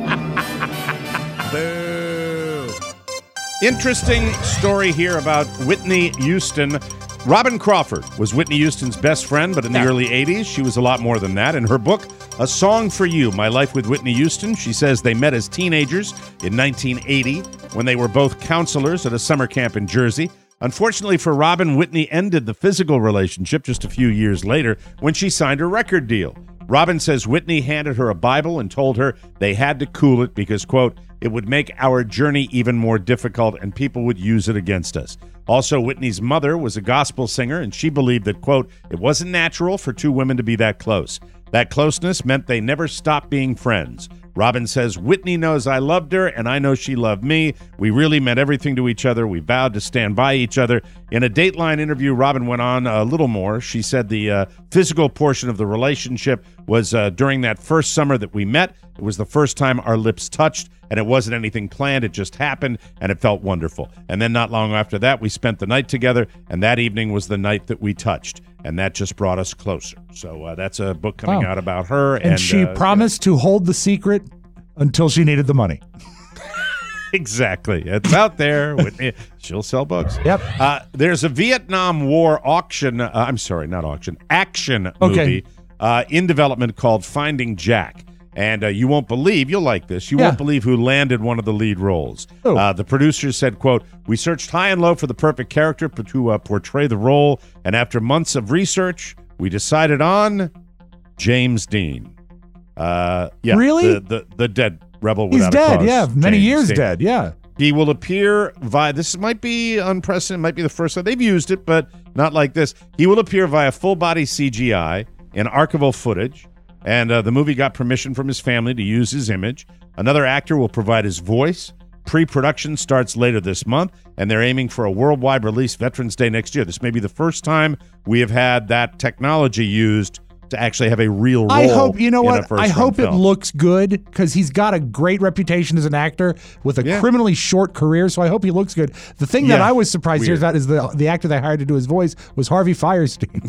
Boo. Interesting story here about Whitney Houston. Robin Crawford was Whitney Houston's best friend, but in the Yeah. early eighties, she was a lot more than that. In her book, A Song for You, My Life with Whitney Houston, she says they met as teenagers in nineteen eighty when they were both counselors at a summer camp in Jersey. Unfortunately for Robin, Whitney ended the physical relationship just a few years later when she signed a record deal. Robin says Whitney handed her a Bible and told her they had to cool it because, quote, it would make our journey even more difficult and people would use it against us. Also, Whitney's mother was a gospel singer and she believed that, quote, it wasn't natural for two women to be that close. That closeness meant they never stopped being friends. Robin says, Whitney knows I loved her and I know she loved me. We really meant everything to each other. We vowed to stand by each other. In a Dateline interview, Robin went on a little more. She said the uh, physical portion of the relationship was uh, during that first summer that we met. It was the first time our lips touched, and it wasn't anything planned. It just happened, and it felt wonderful. And then not long after that, we spent the night together, and that evening was the night that we touched. And that just brought us closer. So uh, that's a book coming Wow. out about her. And, And, she uh, promised to hold the secret until she needed the money. Exactly. It's out there. Whitney, she'll sell books. Yep. Uh, there's a Vietnam War auction. Uh, I'm sorry, not auction. Action Okay. movie uh, in development called Finding Jack. And uh, you won't believe, you'll like this, you Yeah. won't believe who landed one of the lead roles. Who? Uh, the producers said, quote, we searched high and low for the perfect character to uh, portray the role. And after months of research, we decided on James Dean. Uh, yeah, Really? The, the, the dead rebel He's without dead, a cause. yeah. Many James years Dean. dead, yeah. He will appear via, this might be unprecedented, might be the first time. They've used it, but not like this. He will appear via full-body C G I in archival footage, and uh, the movie got permission from his family to use his image. Another actor will provide his voice. Pre-production starts later this month, and they're aiming for a worldwide release Veterans Day next year. This may be the first time we have had that technology used to actually have a real role. I hope, you know in a what? I first-run hope it film. looks good because he's got a great reputation as an actor with a Yeah. criminally short career, so I hope he looks good. The thing that Yeah. I was surprised here Weird. about is the, the actor they hired to do his voice was Harvey Firestein.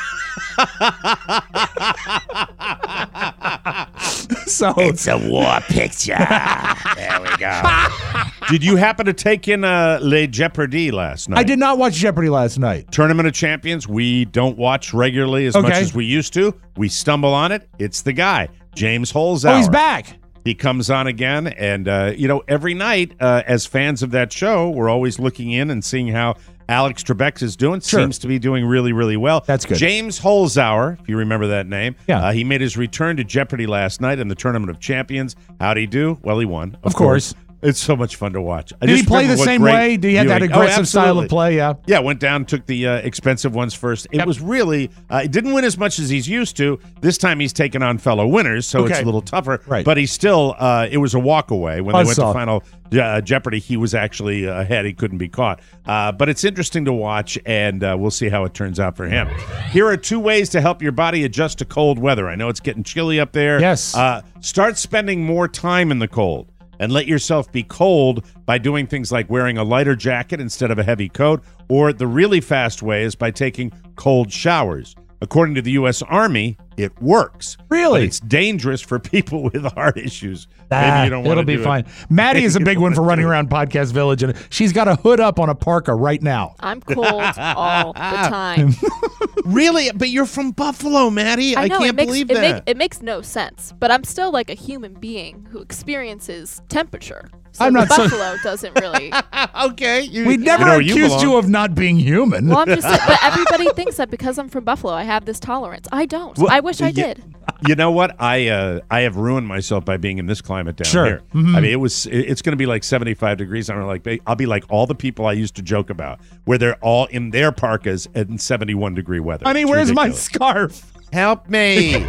So it's a war picture. There we go. Did you happen to take in uh, Le Jeopardy last night? I did not watch Jeopardy last night. Tournament of Champions, we don't watch regularly as much Okay. as we used to. We stumble on it. It's the guy, James Holzhauer. Oh, he's back. He comes on again, and, uh, you know, every night, uh, as fans of that show, we're always looking in and seeing how Alex Trebek is doing. Sure. Seems to be doing really, really well. That's good. James Holzhauer, if you remember that name. Yeah. Uh, he made his return to Jeopardy last night in the Tournament of Champions. How'd he do? Well, he won. Of, Of course. It's so much fun to watch. I Did he just play remember the what same great way? Did he have that viewing- Oh, aggressive style absolutely. of play? Yeah. Yeah, went down, took the uh, expensive ones first. It was really, uh, it didn't win as much as he's used to. This time he's taken on fellow winners, so it's Okay. a little tougher. Right. But he still, uh, it was a walk away. When they went Buzzsaw. to final uh, Jeopardy, he was actually uh, ahead. He couldn't be caught. Uh, but it's interesting to watch, and uh, we'll see how it turns out for him. Here are two ways to help your body adjust to cold weather. I know it's getting chilly up there. Yes. Uh, start spending more time in the cold. And let yourself be cold by doing things like wearing a lighter jacket instead of a heavy coat, or the really fast way is by taking cold showers. According to the U S Army, it works. Really? But it's dangerous for people with heart issues. Ah, Maybe you don't want it'll to be do fine. it. Maddie is a Maybe big you one don't for wanna running do it. around Podcast Village, and she's got a hood up on a parka right now. I'm cold all the time. Really? But you're from Buffalo, Maddie. I, know, can't it makes, believe it that. Make, it makes no sense, but I'm still like a human being who experiences temperature. So I'm the not so- buffalo doesn't really. Okay. You, We never you know where you accused you, belong. of not being human. Well, I'm just. saying, but everybody thinks that because I'm from Buffalo, I have this tolerance. I don't. Well, I wish I y- did. You know what? I uh, I have ruined myself by being in this climate down Sure. here. Mhm. I mean, it was it- it's going to be like seventy-five degrees. I'm like I'll be like all the people I used to joke about, where they're all in their parkas in seventy-one degree weather. Honey, It's where's my ridiculous. scarf? Help me.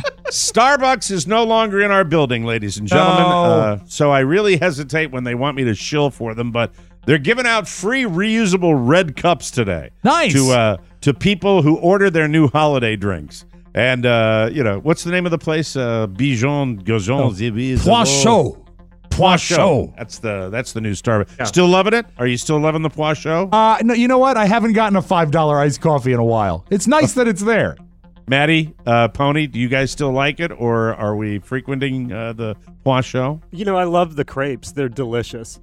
Starbucks is no longer in our building, ladies and gentlemen. No. Uh, so I really hesitate when they want me to shill for them, but they're giving out free reusable red cups today. Nice. To uh, to people who order their new holiday drinks. And uh, you know, what's the name of the place? Uh, Bijon Gaujon Poisson. Poisson. That's the that's the new Starbucks. Yeah. Still loving it? Are you still loving the Poisson? Uh, no, you know what? I haven't gotten a five dollar iced coffee in a while. It's nice that it's there. Maddie, uh, Pony, do you guys still like it, or are we frequenting uh, the Poisson? You know, I love the crepes. They're delicious.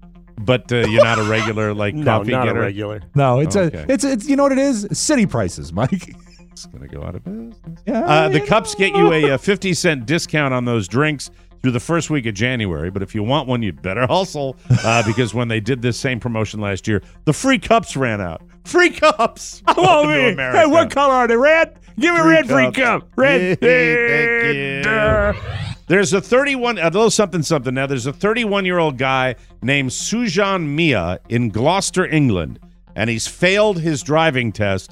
But uh, you're not a regular like No, coffee not a getter? regular. No, it's Okay. a, it's it's you know what it is? City prices, Mike. It's gonna go out of business. Yeah, Uh, the you cups get you a, uh fifty cent discount on those drinks through the first week of January. But if you want one, you'd better hustle uh, because when they did this same promotion last year, the free cups ran out. Free cups. Oh, Welcome to me. America. Hey, what color are they? Red? Give me Free red free cups. cup. Red. Hey, thank you. There's a thirty-one, a little something, something. Now, there's a thirty-one-year-old guy named Sujan Mia in Gloucester, England, and he's failed his driving test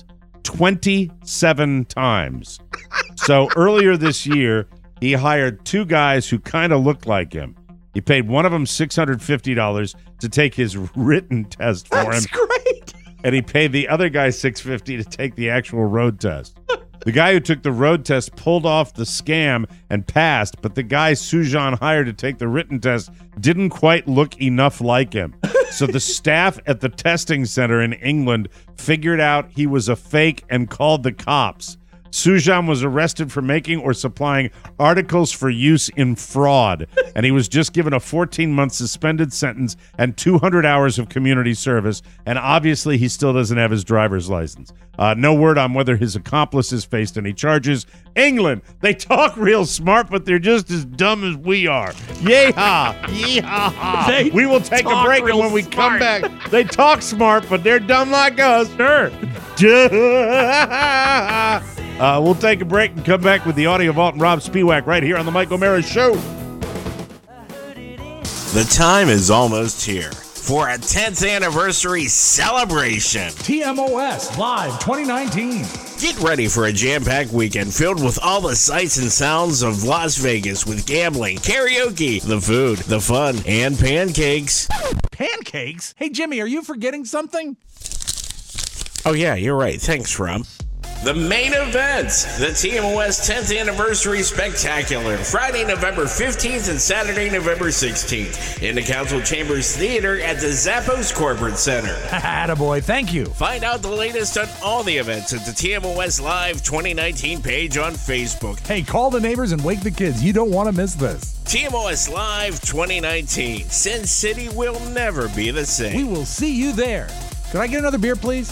twenty-seven times. So earlier this year, he hired two guys who kind of looked like him. He paid one of them six hundred fifty dollars to take his written test for That's him. great. And he paid the other guy six hundred fifty dollars to take the actual road test. The guy who took the road test pulled off the scam and passed, but the guy Sujan hired to take the written test didn't quite look enough like him. So the staff at the testing center in England figured out he was a fake and called the cops. Sujan was arrested for making or supplying articles for use in fraud, and he was just given a fourteen-month suspended sentence and two hundred hours of community service, and obviously he still doesn't have his driver's license. Uh, no word on whether his accomplices faced any charges. England, they talk real smart, but they're just as dumb as we are. Yeehaw! Yeehaw! They We will take a talk break, and real when we come smart. back, they talk smart, but they're dumb like us. Sure. Uh, we'll take a break and come back with the audio vault and Rob Spiewak right here on the Mike O'Mara Show. The time is almost here for a tenth anniversary celebration. T M O S Live twenty nineteen. Get ready for a jam-packed weekend filled with all the sights and sounds of Las Vegas with gambling, karaoke, the food, the fun, and pancakes. Pancakes? Hey, Jimmy, are you forgetting something? Oh, yeah, you're right. Thanks, Rob. The main event, the T M O S tenth Anniversary Spectacular, Friday, November fifteenth and Saturday, November sixteenth in the Council Chambers Theater at the Zappos Corporate Center. Attaboy, thank you. Find out the latest on all the events at the T M O S Live twenty nineteen page on Facebook. Hey, call the neighbors and wake the kids. You don't want to miss this. T M O S Live twenty nineteen. Sin City will never be the same. We will see you there. Could I get another beer, please?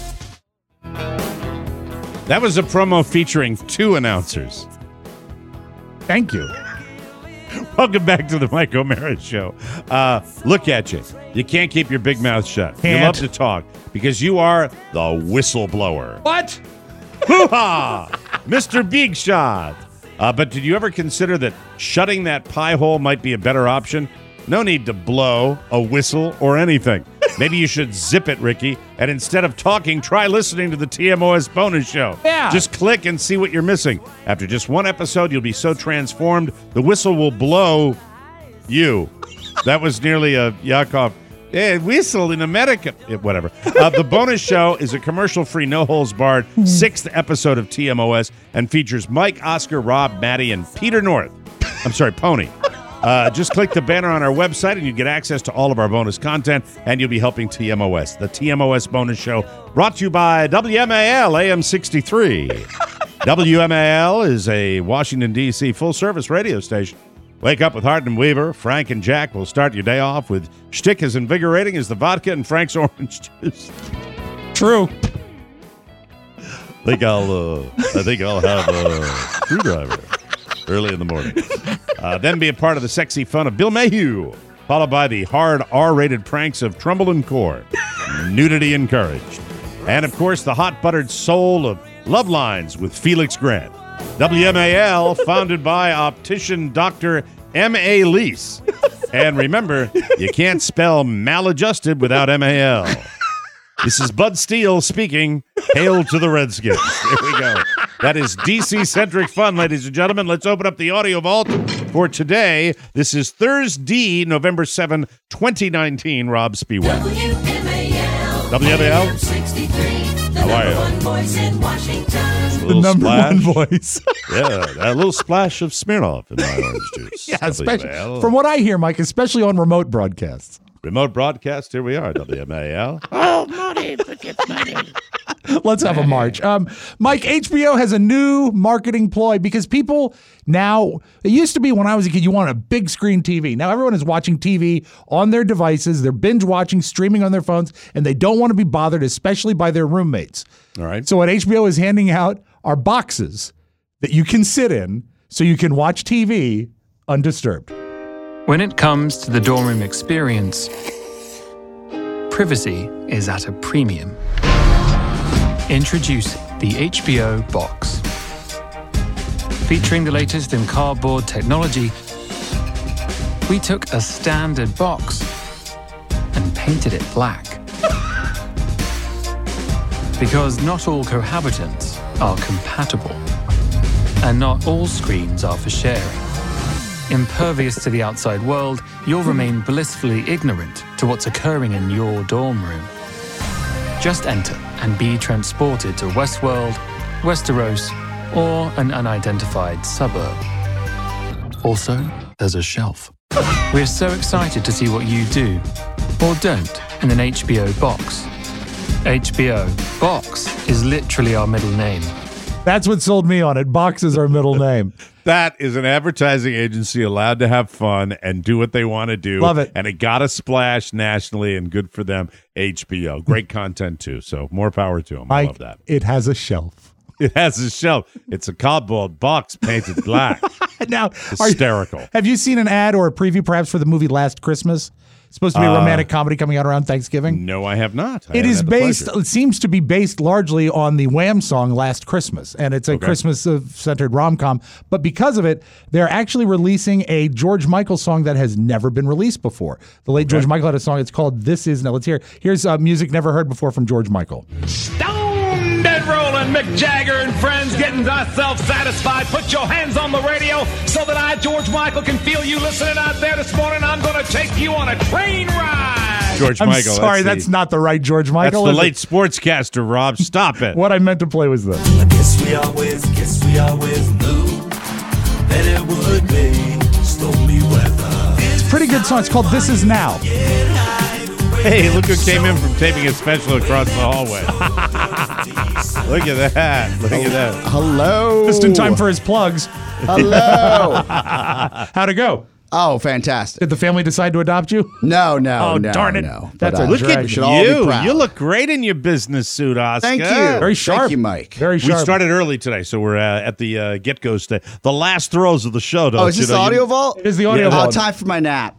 That was a promo featuring two announcers. Thank you. Welcome back to the Mike O'Mara Show. Uh, look at you. You can't keep your big mouth shut. Can't. You love to talk because you are the whistleblower. What? Hoo-ha! Mister Big Shot. Uh, but did you ever consider that shutting that pie hole might be a better option? No need to blow, a whistle, or anything. Maybe you should zip it, Ricky, and instead of talking, try listening to the T M O S bonus show. Yeah. Just click and see what you're missing. After just one episode, you'll be so transformed, the whistle will blow you. That was nearly a Yakov. Hey, whistle in America. Yeah, whatever. Uh, the bonus show is a commercial-free, no-holds-barred sixth episode of T M O S and features Mike, Oscar, Rob, Maddie, and Peter North. I'm sorry, Pony. Uh, just click the banner on our website and you get access to all of our bonus content, and you'll be helping T M O S. The T M O S bonus show brought to you by W M A L A M sixty-three. W M A L is a Washington, D C full-service radio station. Wake up with Hart and Weaver. Frank and Jack will start your day off with shtick as invigorating as the vodka and Frank's orange juice. True. I think I'll, uh, I think I'll have a screwdriver early in the morning. Uh, then be a part of the sexy fun of Bill Mayhew, followed by the hard R-rated pranks of Trumbull and Core. Nudity encouraged. And, of course, the hot buttered soul of Love Lines with Felix Grant. W M A L, founded by optician Doctor M A Lease. And remember, you can't spell maladjusted without M A L. This is Bud Steele speaking. Hail to the Redskins. There we go. That is D C-centric fun, ladies and gentlemen. Let's open up the audio vault for today. This is Thursday, November seventh, twenty nineteen. Rob Spiewak. W M A L. W M A L. How are you? Voice in Washington. The number splash. one voice. Yeah, a little splash of Smirnoff in my orange juice. Yeah, W M A L. especially, from what I hear, Mike, especially on remote broadcasts. Remote broadcast, here we are, W M A L. Oh, money, forget money. Let's have a march. Um, Mike, H B O has a new marketing ploy because people now, it used to be when I was a kid, you want a big screen T V. Now everyone is watching T V on their devices. They're binge watching, streaming on their phones, and they don't want to be bothered, especially by their roommates. All right. So what H B O is handing out are boxes that you can sit in so you can watch T V undisturbed. When it comes to the dorm room experience, privacy is at a premium. Introducing the H B O Box. Featuring the latest in cardboard technology, we took a standard box and painted it black. Because not all cohabitants are compatible, and not all screens are for sharing. Impervious to the outside world, you'll remain blissfully ignorant to what's occurring in your dorm room. Just enter and be transported to Westworld, Westeros, or an unidentified suburb. Also, there's a shelf. We're so excited to see what you do, or don't, in an H B O box. H B O Box is literally our middle name. That's what sold me on it. Box is our middle name. That is an advertising agency allowed to have fun and do what they want to do. Love it. And it got a splash nationally, and good for them. H B O. Great content, too. So more power to them. I Mike, love that. It has a shelf. It has a shelf. It's a cardboard box painted black. Now, are you- Hysterical. have you seen an ad or a preview perhaps for the movie Last Christmas? supposed to be a Uh, romantic comedy coming out around Thanksgiving. No, I have not. I It haven't is had the based. pleasure. It seems to be based largely on the Wham song "Last Christmas," and it's a Okay. Christmas-centered rom-com. But because of it, they're actually releasing a George Michael song that has never been released before. The late George Michael had a song. It's called "This Is." Now let's hear. Here's uh, music never heard before from George Michael. Stoned and rolling, Mick Jagger and friends getting ourselves satisfied. Put your hands on the radio so that I, George Michael, can feel you listening out there this morning. I'm going to take you on a train ride. George I'm Michael. sorry, that's, that's the, not the right George Michael. that's the is late it? sportscaster, Rob. Stop it. What I meant to play was this. I guess we always, guess we always knew that it would be stormy weather. It's a pretty good song. It's called "This Is Now." Hey, look who came in from taping a special across the hallway. Look at that. Look at that. Hello. Just in time for his plugs. Hello. How'd it go? Oh, fantastic. Did the family decide to adopt you? No, no, Oh, no, darn it. no. That's But, a uh, Look drag. at we should all be you. proud. You look great in your business suit, Oscar. Thank you. Very sharp. Thank you, Mike. Very We sharp. started early today, so we're uh, at the uh, get-go stage. The last throws of the show. Don't Oh, is you this know, the audio you- vault? It is the audio Oh, vault. time for my nap.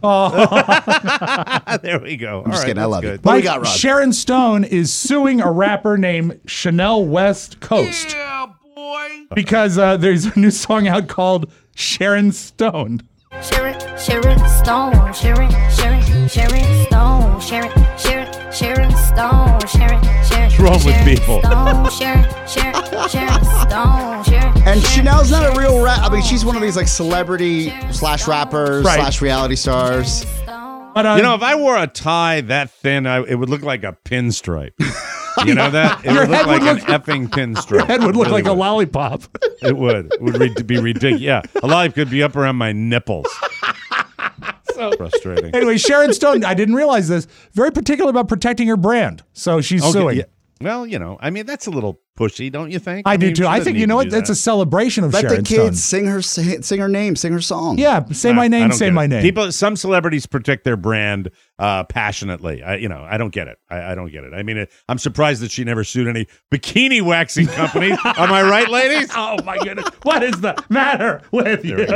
There we go. I'm just All right, kidding. I that's love good. it. What do we Mike, got, Rob? Sharon Stone is suing a rapper named Chanel West Coast. Yeah, boy. Because uh, there's a new song out called Sharon Stone. Sharon, Sharon Stone, Sharon, Sharon, Sharon Stone, Sharon, Sharon, Sharon Stone, Sharon, Sharon. What's wrong with Sharon people? Stone, Sharon, Sharon, Sharon Stone, Sharon. And Chanel's not a real rap. I mean, she's one of these like celebrity slash rappers Right. slash reality stars. But, uh, You know, if I wore a tie that thin, I, it would look like a pinstripe. You know that? It Your would look head like would an look- effing pinstripe. your head would look It really like a would. lollipop. It would. It would re- be ridiculous. Yeah, a lollipop could be up around my nipples. So, frustrating. Anyway, Sharon Stone, I didn't realize this, very particular about protecting her brand. So she's Okay, suing. yeah. Well, you know, I mean, that's a little pushy, don't you think? I do mean, too. she I doesn't think, need you know to what? do That's that. a celebration of Let Sharon the kids Stone. sing her sing her name, sing her song. Yeah, say my I- I name, don't say get my it. name. People, some celebrities protect their brand uh, passionately. I, you know, I don't get it. I, I don't get it. I mean, it, I'm surprised that she never sued any bikini waxing companies. Am I right, ladies? Oh my goodness. What is the matter with you?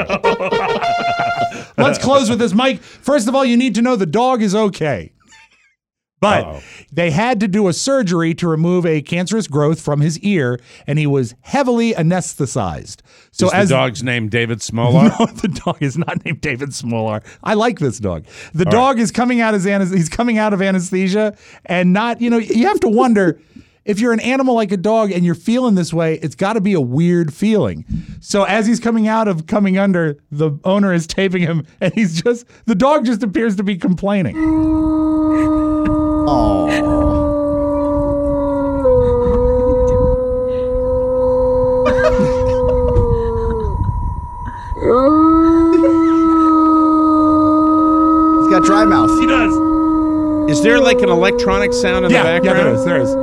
Let's close with this, Mike. First of all, you need to know the dog is okay. But Uh-oh. they had to do a surgery to remove a cancerous growth from his ear, and he was heavily anesthetized. So Is as the dog's name David Smolar? No, the dog is not named David Smolar. I like this dog. The All dog is coming out as anes- he's coming out of anesthesia, and not, you know, you have to wonder if you're an animal like a dog and you're feeling this way, it's got to be a weird feeling. So as he's coming out of coming under, the owner is taping him, and he's just the dog just appears to be complaining. He's got dry mouth. He does. Is there like an electronic sound in Yeah, the yeah, background? there is. There is.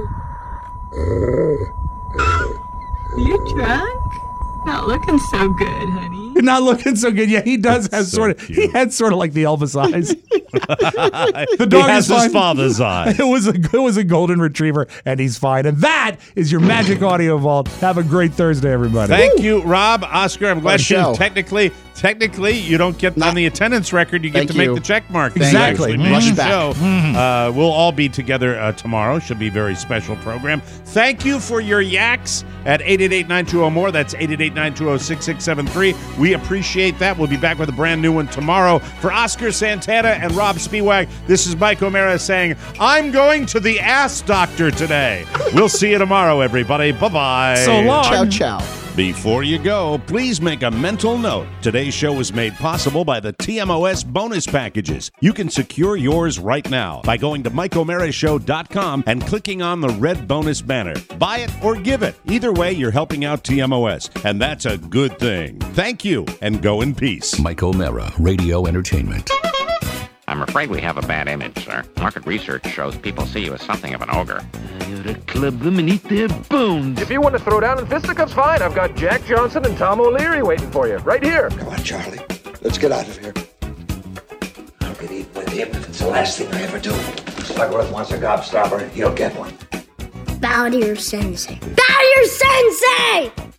You drunk? Not looking so good, honey. Not looking so good. Yeah, he does have so sort of. He had sort of like the Elvis eyes. the The dog he has is fine. his father's eyes. It was a it was a golden retriever, and he's fine. And that is your Magic Audio Vault. Have a great Thursday, everybody. Thank you, Rob. Oscar, I'm glad What a you show. technically, technically, you don't get on the attendance record. You get Thank to make you. the check mark. Thank Exactly. You you. actually Rush made the back. show. Mhm. Uh, we'll all be together uh, tomorrow. Should be a very special program. Thank you for your yaks at eight eight eight, nine two zero, more. That's eight eight eight, nine two zero, six six seven three. We appreciate that. We'll be back with a brand new one tomorrow. For Oscar Santana and Rob Spiewak, this is Mike O'Mara saying, I'm going to the ass doctor today. We'll see you tomorrow, everybody. Bye-bye. So long. Ciao, ciao. Before you go, please make a mental note. Today's show was made possible by the T M O S bonus packages. You can secure yours right now by going to mike o'mara show dot com and clicking on the red bonus banner. Buy it or give it. Either way, you're helping out T M O S, and that's a good thing. Thank you, and go in peace. Mike O'Mara, Radio Entertainment. I'm afraid we have a bad image, sir. Market research shows people see you as something of an ogre. You ought to club them and eat their bones. If you want to throw down in fisticuffs, fine. I've got Jack Johnson and Tom O'Leary waiting for you, right here. Come on, Charlie. Let's get out of here. I'll get even with him if it's the last thing I ever do. Slugworth wants a gobstopper. He'll get one. Bow to your sensei. Bow to your sensei!